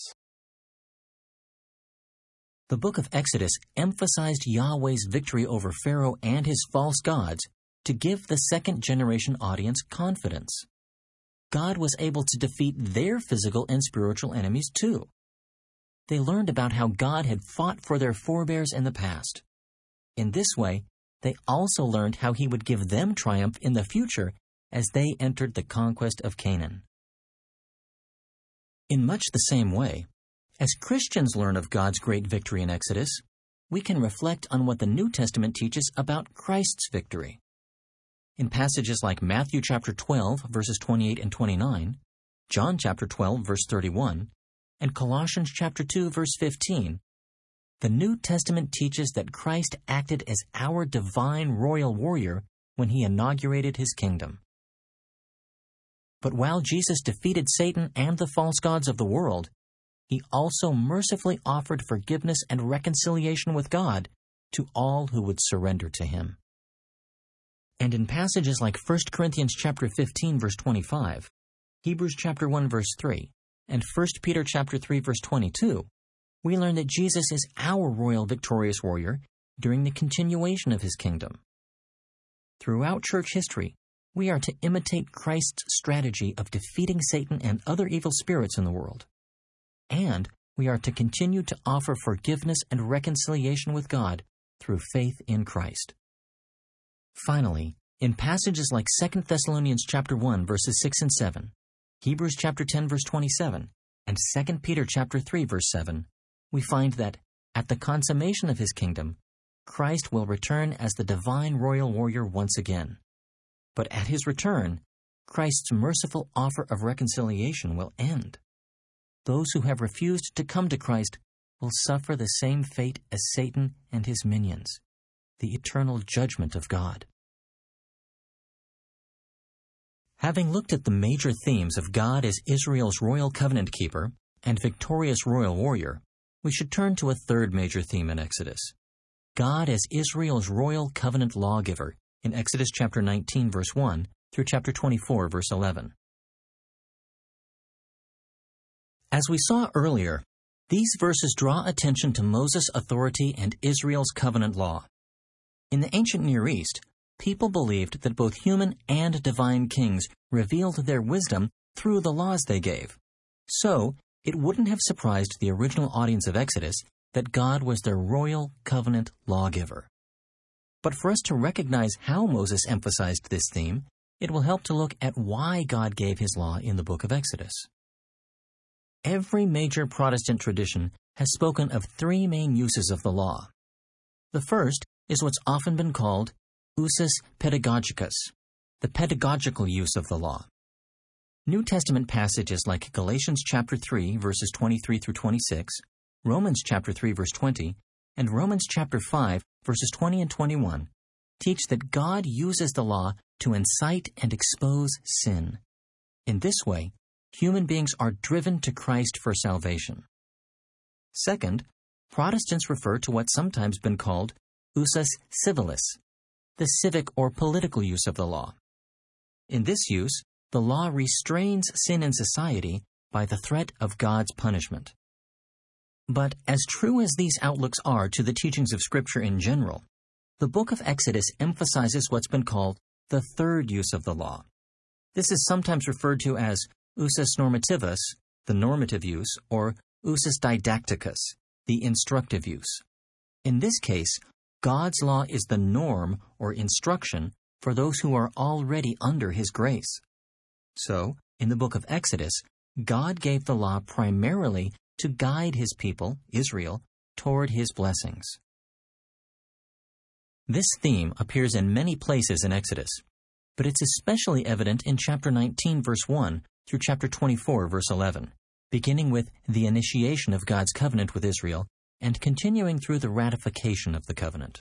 The book of Exodus emphasized Yahweh's victory over Pharaoh and his false gods to give the second-generation audience confidence. God was able to defeat their physical and spiritual enemies too. They learned about how God had fought for their forebears in the past. In this way, they also learned how he would give them triumph in the future as they entered the conquest of Canaan. In much the same way, as Christians learn of God's great victory in Exodus, we can reflect on what the New Testament teaches about Christ's victory. In passages like Matthew chapter twelve, verses twenty-eight and twenty-nine, John chapter twelve, verse thirty-one, and Colossians chapter two, verse fifteen, the New Testament teaches that Christ acted as our divine royal warrior when he inaugurated his kingdom. But while Jesus defeated Satan and the false gods of the world, he also mercifully offered forgiveness and reconciliation with God to all who would surrender to him. And in passages like First Corinthians chapter fifteen, verse twenty-five, Hebrews chapter one, verse three, and First Peter chapter three, verse twenty-two, we learn that Jesus is our royal victorious warrior during the continuation of his kingdom. Throughout church history, we are to imitate Christ's strategy of defeating Satan and other evil spirits in the world. And we are to continue to offer forgiveness and reconciliation with God through faith in Christ. Finally, in passages like Second Thessalonians chapter one, verses six and seven, Hebrews chapter ten, verse twenty-seven, and Second Peter chapter three, verse seven, we find that, at the consummation of his kingdom, Christ will return as the divine royal warrior once again. But at his return, Christ's merciful offer of reconciliation will end. Those who have refused to come to Christ will suffer the same fate as Satan and his minions, the eternal judgment of God. Having looked at the major themes of God as Israel's royal covenant keeper and victorious royal warrior, we should turn to a third major theme in Exodus: God as Israel's royal covenant lawgiver in Exodus chapter nineteen, verse one through chapter twenty-four, verse eleven. As we saw earlier, these verses draw attention to Moses' authority and Israel's covenant law. In the ancient Near East, people believed that both human and divine kings revealed their wisdom through the laws they gave. So, it wouldn't have surprised the original audience of Exodus that God was their royal covenant lawgiver. But for us to recognize how Moses emphasized this theme, it will help to look at why God gave his law in the book of Exodus. Every major Protestant tradition has spoken of three main uses of the law. The first is what's often been called usus pedagogicus, the pedagogical use of the law. New Testament passages like Galatians chapter three, verses twenty-three through twenty-six, Romans chapter three, verse twenty, and Romans chapter five, verses twenty and twenty-one, teach that God uses the law to incite and expose sin. In this way, human beings are driven to Christ for salvation. Second, Protestants refer to what's sometimes been called usus civilis, the civic or political use of the law. In this use, the law restrains sin in society by the threat of God's punishment. But as true as these outlooks are to the teachings of Scripture in general, the book of Exodus emphasizes what's been called the third use of the law. This is sometimes referred to as usus normativus, the normative use, or usus didacticus, the instructive use. In this case, God's law is the norm or instruction for those who are already under his grace. So, in the book of Exodus, God gave the law primarily to guide his people, Israel, toward his blessings. This theme appears in many places in Exodus, but it's especially evident in chapter nineteen, verse one, through chapter twenty-four, verse eleven, beginning with the initiation of God's covenant with Israel and continuing through the ratification of the covenant.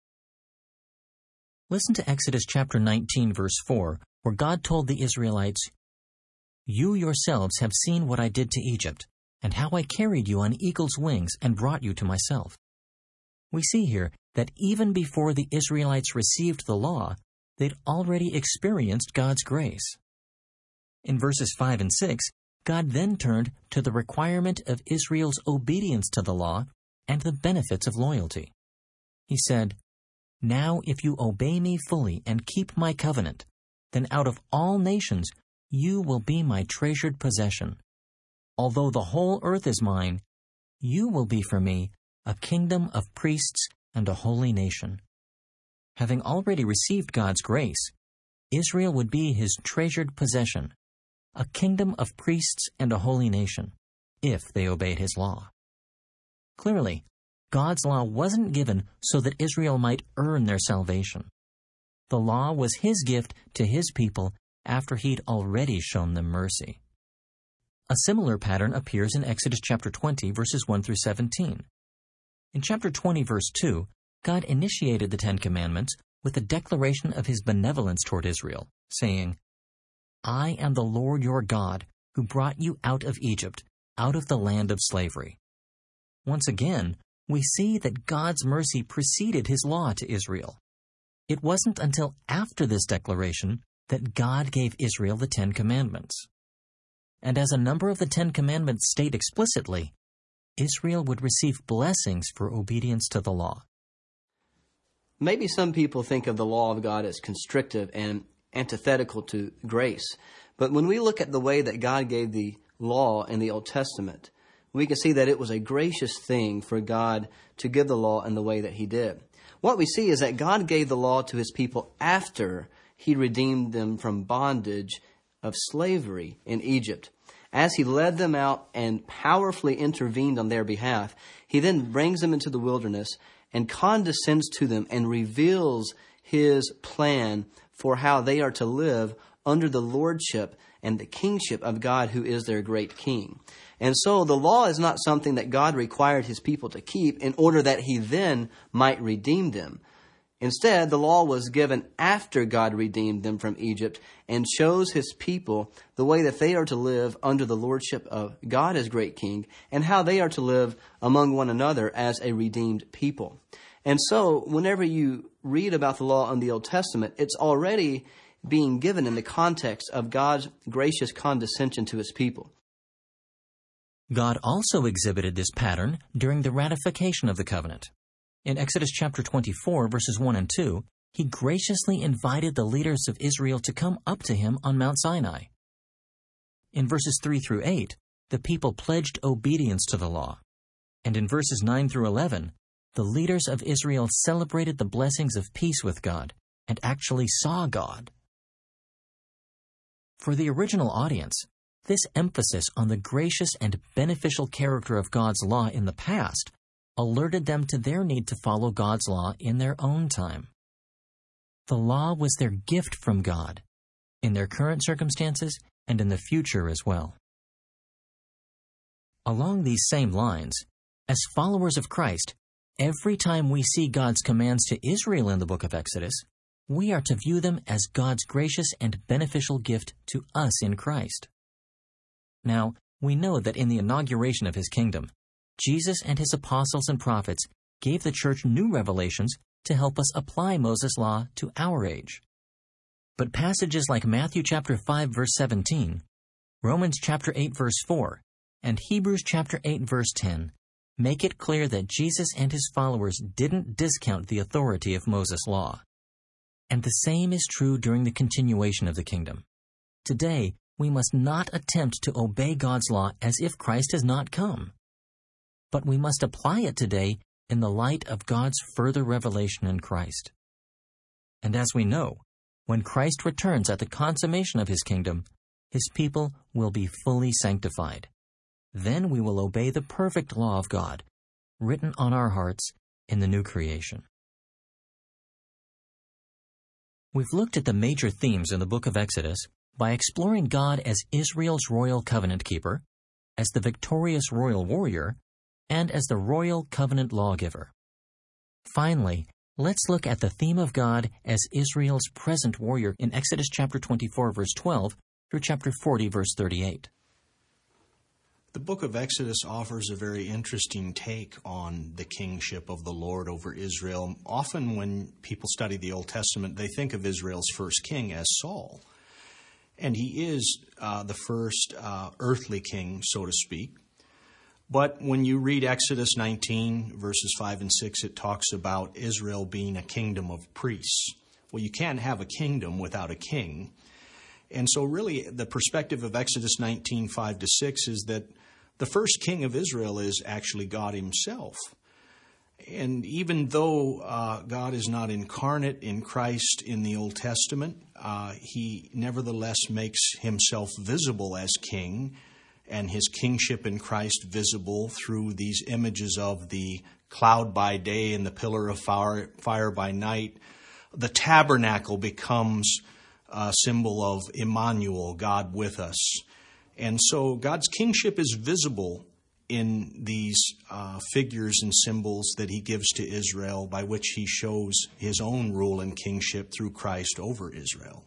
Listen to Exodus chapter nineteen, verse four, where God told the Israelites, "You yourselves have seen what I did to Egypt, and how I carried you on eagle's wings and brought you to myself." we see here that even before the Israelites received the law, they'd already experienced God's grace. In verses five and six, God then turned to the requirement of Israel's obedience to the law and the benefits of loyalty. He said, "Now if you obey me fully and keep my covenant, then out of all nations you will be my treasured possession. Although the whole earth is mine, you will be for me a kingdom of priests and a holy nation." Having already received God's grace, Israel would be his treasured possession, a kingdom of priests and a holy nation, if they obeyed his law. Clearly, God's law wasn't given so that Israel might earn their salvation. The law was his gift to his people after he'd already shown them mercy. A similar pattern appears in Exodus chapter twenty, verses one through seventeen. In chapter twenty, verse two, God initiated the Ten Commandments with a declaration of his benevolence toward Israel, saying, "I am the Lord your God, who brought you out of Egypt, out of the land of slavery." Once again, we see that God's mercy preceded his law to Israel. It wasn't until after this declaration that God gave Israel the Ten Commandments. And as a number of the Ten Commandments state explicitly, Israel would receive blessings for obedience to the law. Maybe some people think of the law of God as constrictive and antithetical to grace. But when we look at the way that God gave the law in the Old Testament, we can see that it was a gracious thing for God to give the law in the way that he did. What we see is that God gave the law to his people after he redeemed them from bondage of slavery in Egypt. As he led them out and powerfully intervened on their behalf, he then brings them into the wilderness and condescends to them and reveals his plan for how they are to live under the lordship and the kingship of God, who is their great king. And so the law is not something that God required his people to keep in order that he then might redeem them. Instead, the law was given after God redeemed them from Egypt and shows his people the way that they are to live under the lordship of God as great king and how they are to live among one another as a redeemed people. And so whenever you read about the law in the Old Testament, it's already being given in the context of God's gracious condescension to his people. God also exhibited this pattern during the ratification of the covenant. In Exodus chapter twenty-four, verses one and two, he graciously invited the leaders of Israel to come up to him on Mount Sinai. In verses three through eight, the people pledged obedience to the law. And in verses nine through eleven, the leaders of Israel celebrated the blessings of peace with God and actually saw God. For the original audience, this emphasis on the gracious and beneficial character of God's law in the past alerted them to their need to follow God's law in their own time. The law was their gift from God, in their current circumstances and in the future as well. Along these same lines, as followers of Christ, every time we see God's commands to Israel in the book of Exodus, we are to view them as God's gracious and beneficial gift to us in Christ. Now, we know that in the inauguration of his kingdom, Jesus and his apostles and prophets gave the church new revelations to help us apply Moses' law to our age. But passages like Matthew chapter five, verse seventeen, Romans chapter eight, verse four, and Hebrews chapter eight, verse ten make it clear that Jesus and his followers didn't discount the authority of Moses' law. And the same is true during the continuation of the kingdom. Today, we must not attempt to obey God's law as if Christ has not come. But we must apply it today in the light of God's further revelation in Christ. And as we know, when Christ returns at the consummation of his kingdom, his people will be fully sanctified. Then we will obey the perfect law of God, written on our hearts in the new creation. We've looked at the major themes in the book of Exodus by exploring God as Israel's royal covenant keeper, as the victorious royal warrior, and as the royal covenant lawgiver. Finally, let's look at the theme of God as Israel's present warrior in Exodus chapter twenty-four, verse twelve, through chapter forty, verse thirty-eight. The book of Exodus offers a very interesting take on the kingship of the Lord over Israel. Often when people study the Old Testament, they think of Israel's first king as Saul. And he is uh, the first uh, earthly king, so to speak. But when you read Exodus nineteen, verses five and six, it talks about Israel being a kingdom of priests. Well, you can't have a kingdom without a king. And so really the perspective of Exodus nineteen, five to six is that the first king of Israel is actually God himself. And even though uh, God is not incarnate in Christ in the Old Testament, uh, he nevertheless makes himself visible as king, and his kingship in Christ visible through these images of the cloud by day and the pillar of fire, fire by night. The tabernacle becomes a symbol of Emmanuel, God with us. And so God's kingship is visible in these uh, figures and symbols that he gives to Israel, by which he shows his own rule and kingship through Christ over Israel.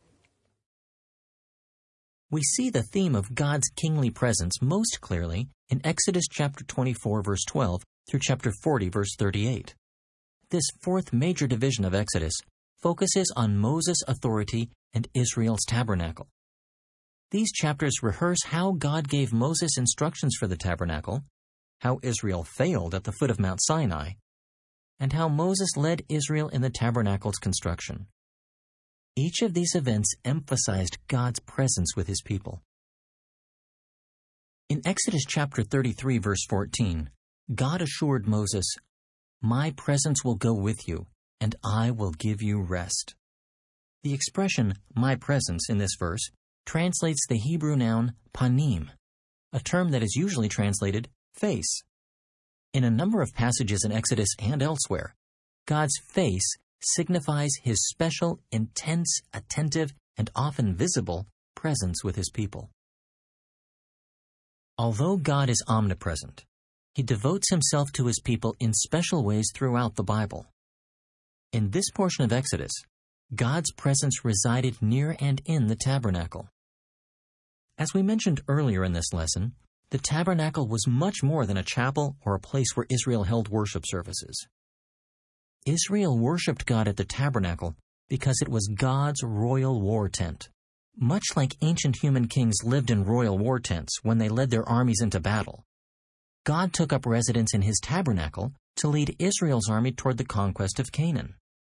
We see the theme of God's kingly presence most clearly in Exodus chapter twenty-four, verse twelve, through chapter forty, verse thirty-eight. This fourth major division of Exodus focuses on Moses' authority and Israel's tabernacle. These chapters rehearse how God gave Moses instructions for the tabernacle, how Israel failed at the foot of Mount Sinai, and how Moses led Israel in the tabernacle's construction. Each of these events emphasized God's presence with his people. In Exodus chapter thirty-three, verse fourteen, God assured Moses, "My presence will go with you, and I will give you rest." The expression, "my presence," in this verse translates the Hebrew noun panim, a term that is usually translated face. In a number of passages in Exodus and elsewhere, God's face signifies his special, intense, attentive, and often visible presence with his people. Although God is omnipresent, he devotes himself to his people in special ways throughout the Bible. In this portion of Exodus, God's presence resided near and in the tabernacle. As we mentioned earlier in this lesson, the tabernacle was much more than a chapel or a place where Israel held worship services. Israel worshipped God at the tabernacle because it was God's royal war tent. Much like ancient human kings lived in royal war tents when they led their armies into battle, God took up residence in his tabernacle to lead Israel's army toward the conquest of Canaan.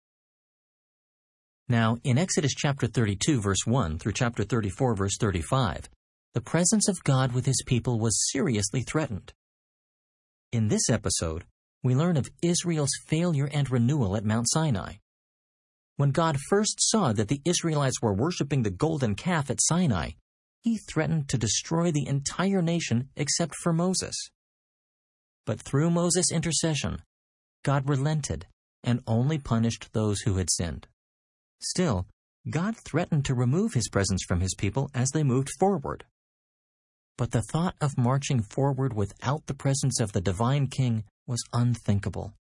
Now, in Exodus chapter thirty-two, verse one through chapter thirty-four, verse thirty-five, the presence of God with his people was seriously threatened. In this episode, we learn of Israel's failure and renewal at Mount Sinai. When God first saw that the Israelites were worshiping the golden calf at Sinai, he threatened to destroy the entire nation except for Moses. But through Moses' intercession, God relented and only punished those who had sinned. Still, God threatened to remove his presence from his people as they moved forward. But the thought of marching forward without the presence of the divine king was unthinkable.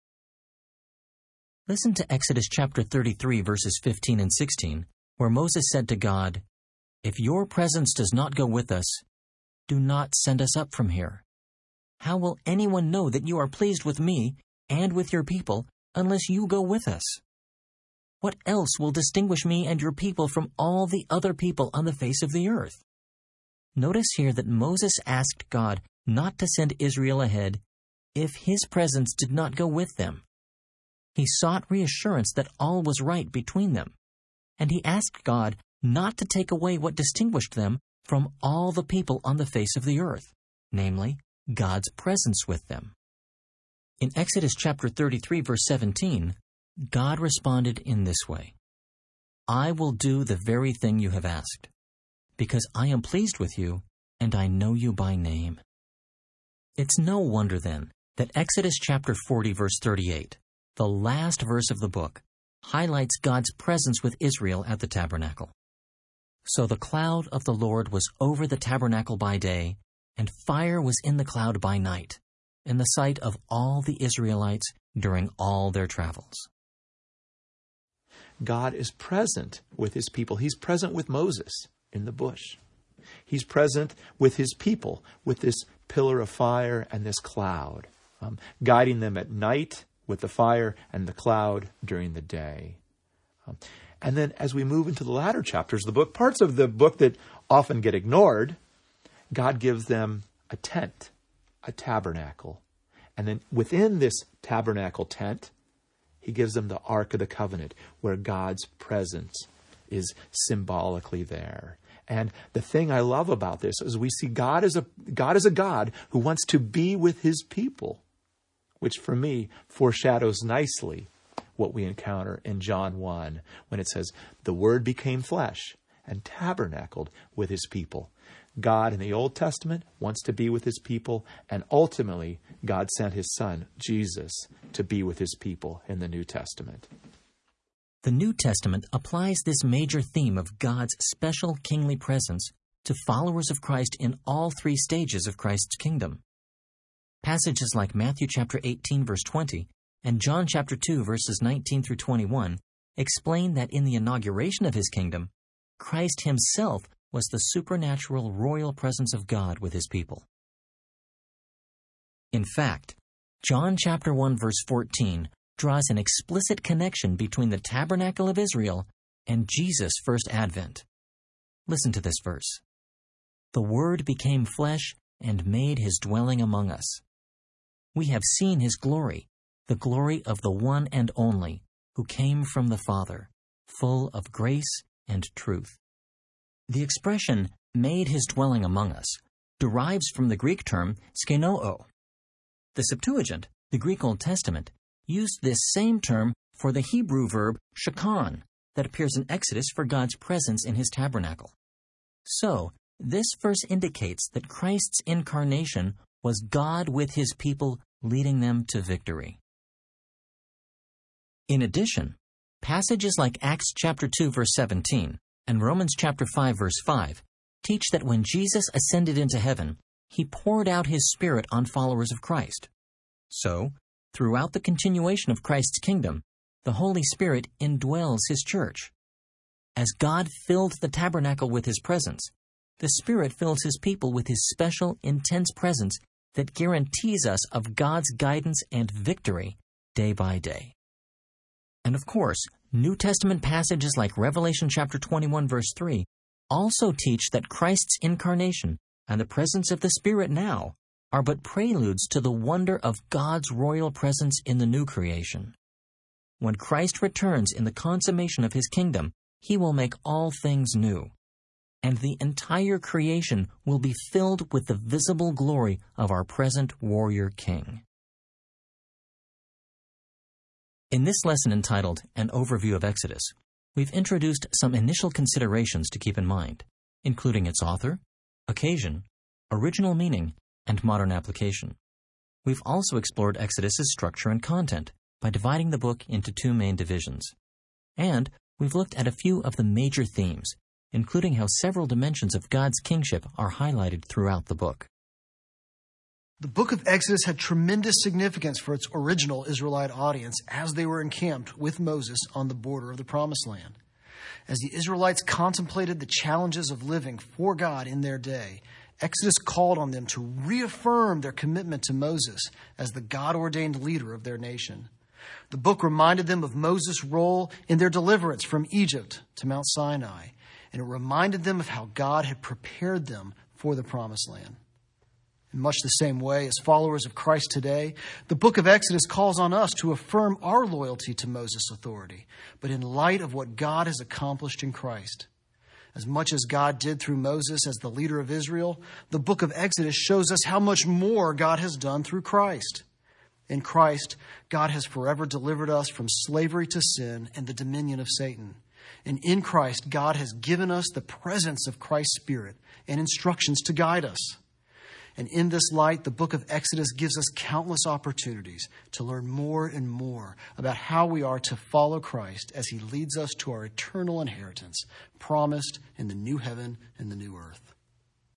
Listen to Exodus chapter thirty-three, verses fifteen and sixteen, where Moses said to God, "If your presence does not go with us, do not send us up from here. How will anyone know that you are pleased with me and with your people unless you go with us? What else will distinguish me and your people from all the other people on the face of the earth?" Notice here that Moses asked God not to send Israel ahead if his presence did not go with them. He sought reassurance that all was right between them, and he asked God not to take away what distinguished them from all the people on the face of the earth, namely, God's presence with them. In Exodus chapter thirty-three, verse seventeen, God responded in this way, "I will do the very thing you have asked, because I am pleased with you, and I know you by name." It's no wonder, then, that Exodus chapter forty, verse thirty-eight, the last verse of the book, highlights God's presence with Israel at the tabernacle. So the cloud of the Lord was over the tabernacle by day, and fire was in the cloud by night, in the sight of all the Israelites during all their travels. God is present with his people. He's present with Moses in the bush. He's present with his people, with this pillar of fire and this cloud, um, guiding them at night with the fire and the cloud during the day. Um, and then as we move into the latter chapters of the book, parts of the book that often get ignored, God gives them a tent, a tabernacle. And then within this tabernacle tent, he gives them the Ark of the Covenant, where God's presence is symbolically there. And the thing I love about this is we see God as a God as a God who wants to be with his people, which for me foreshadows nicely what we encounter in John one, when it says, the Word became flesh and tabernacled with his people. God in the Old Testament wants to be with his people, and ultimately God sent his Son, Jesus, to be with his people in the New Testament. The New Testament applies this major theme of God's special kingly presence to followers of Christ in all three stages of Christ's kingdom. Passages like Matthew chapter eighteen, verse twenty, and John chapter two, verses nineteen through twenty-one, explain that in the inauguration of his kingdom, Christ himself was the supernatural royal presence of God with his people. In fact, John chapter one, verse fourteen draws an explicit connection between the tabernacle of Israel and Jesus' first advent. Listen to this verse. The Word became flesh and made his dwelling among us. We have seen his glory, the glory of the one and only, who came from the Father, full of grace and truth. The expression, made his dwelling among us, derives from the Greek term skenoo. The Septuagint, the Greek Old Testament, used this same term for the Hebrew verb shakhan that appears in Exodus for God's presence in his tabernacle. So, this verse indicates that Christ's incarnation was God with his people, leading them to victory. In addition, passages like Acts chapter two, verse seventeen, and Romans chapter five, verse five, teach that when Jesus ascended into heaven, he poured out his Spirit on followers of Christ. So, throughout the continuation of Christ's kingdom, the Holy Spirit indwells his church. As God filled the tabernacle with his presence, the Spirit fills his people with his special, intense presence that guarantees us of God's guidance and victory day by day. And of course, New Testament passages like Revelation chapter twenty-one, verse three, also teach that Christ's incarnation and the presence of the Spirit now are but preludes to the wonder of God's royal presence in the new creation. When Christ returns in the consummation of his kingdom, he will make all things new, and the entire creation will be filled with the visible glory of our present warrior king. In this lesson entitled An Overview of Exodus, we've introduced some initial considerations to keep in mind, including its author, occasion, original meaning, and modern application. We've also explored Exodus's structure and content by dividing the book into two main divisions. And we've looked at a few of the major themes, including how several dimensions of God's kingship are highlighted throughout the book. The book of Exodus had tremendous significance for its original Israelite audience as they were encamped with Moses on the border of the Promised Land. As the Israelites contemplated the challenges of living for God in their day, Exodus called on them to reaffirm their commitment to Moses as the God-ordained leader of their nation. The book reminded them of Moses' role in their deliverance from Egypt to Mount Sinai, and it reminded them of how God had prepared them for the Promised Land. In much the same way, as followers of Christ today, the book of Exodus calls on us to affirm our loyalty to Moses' authority, but in light of what God has accomplished in Christ. As much as God did through Moses as the leader of Israel, the book of Exodus shows us how much more God has done through Christ. In Christ, God has forever delivered us from slavery to sin and the dominion of Satan. And in Christ, God has given us the presence of Christ's Spirit and instructions to guide us. And in this light, the book of Exodus gives us countless opportunities to learn more and more about how we are to follow Christ as he leads us to our eternal inheritance, promised in the new heaven and the new earth.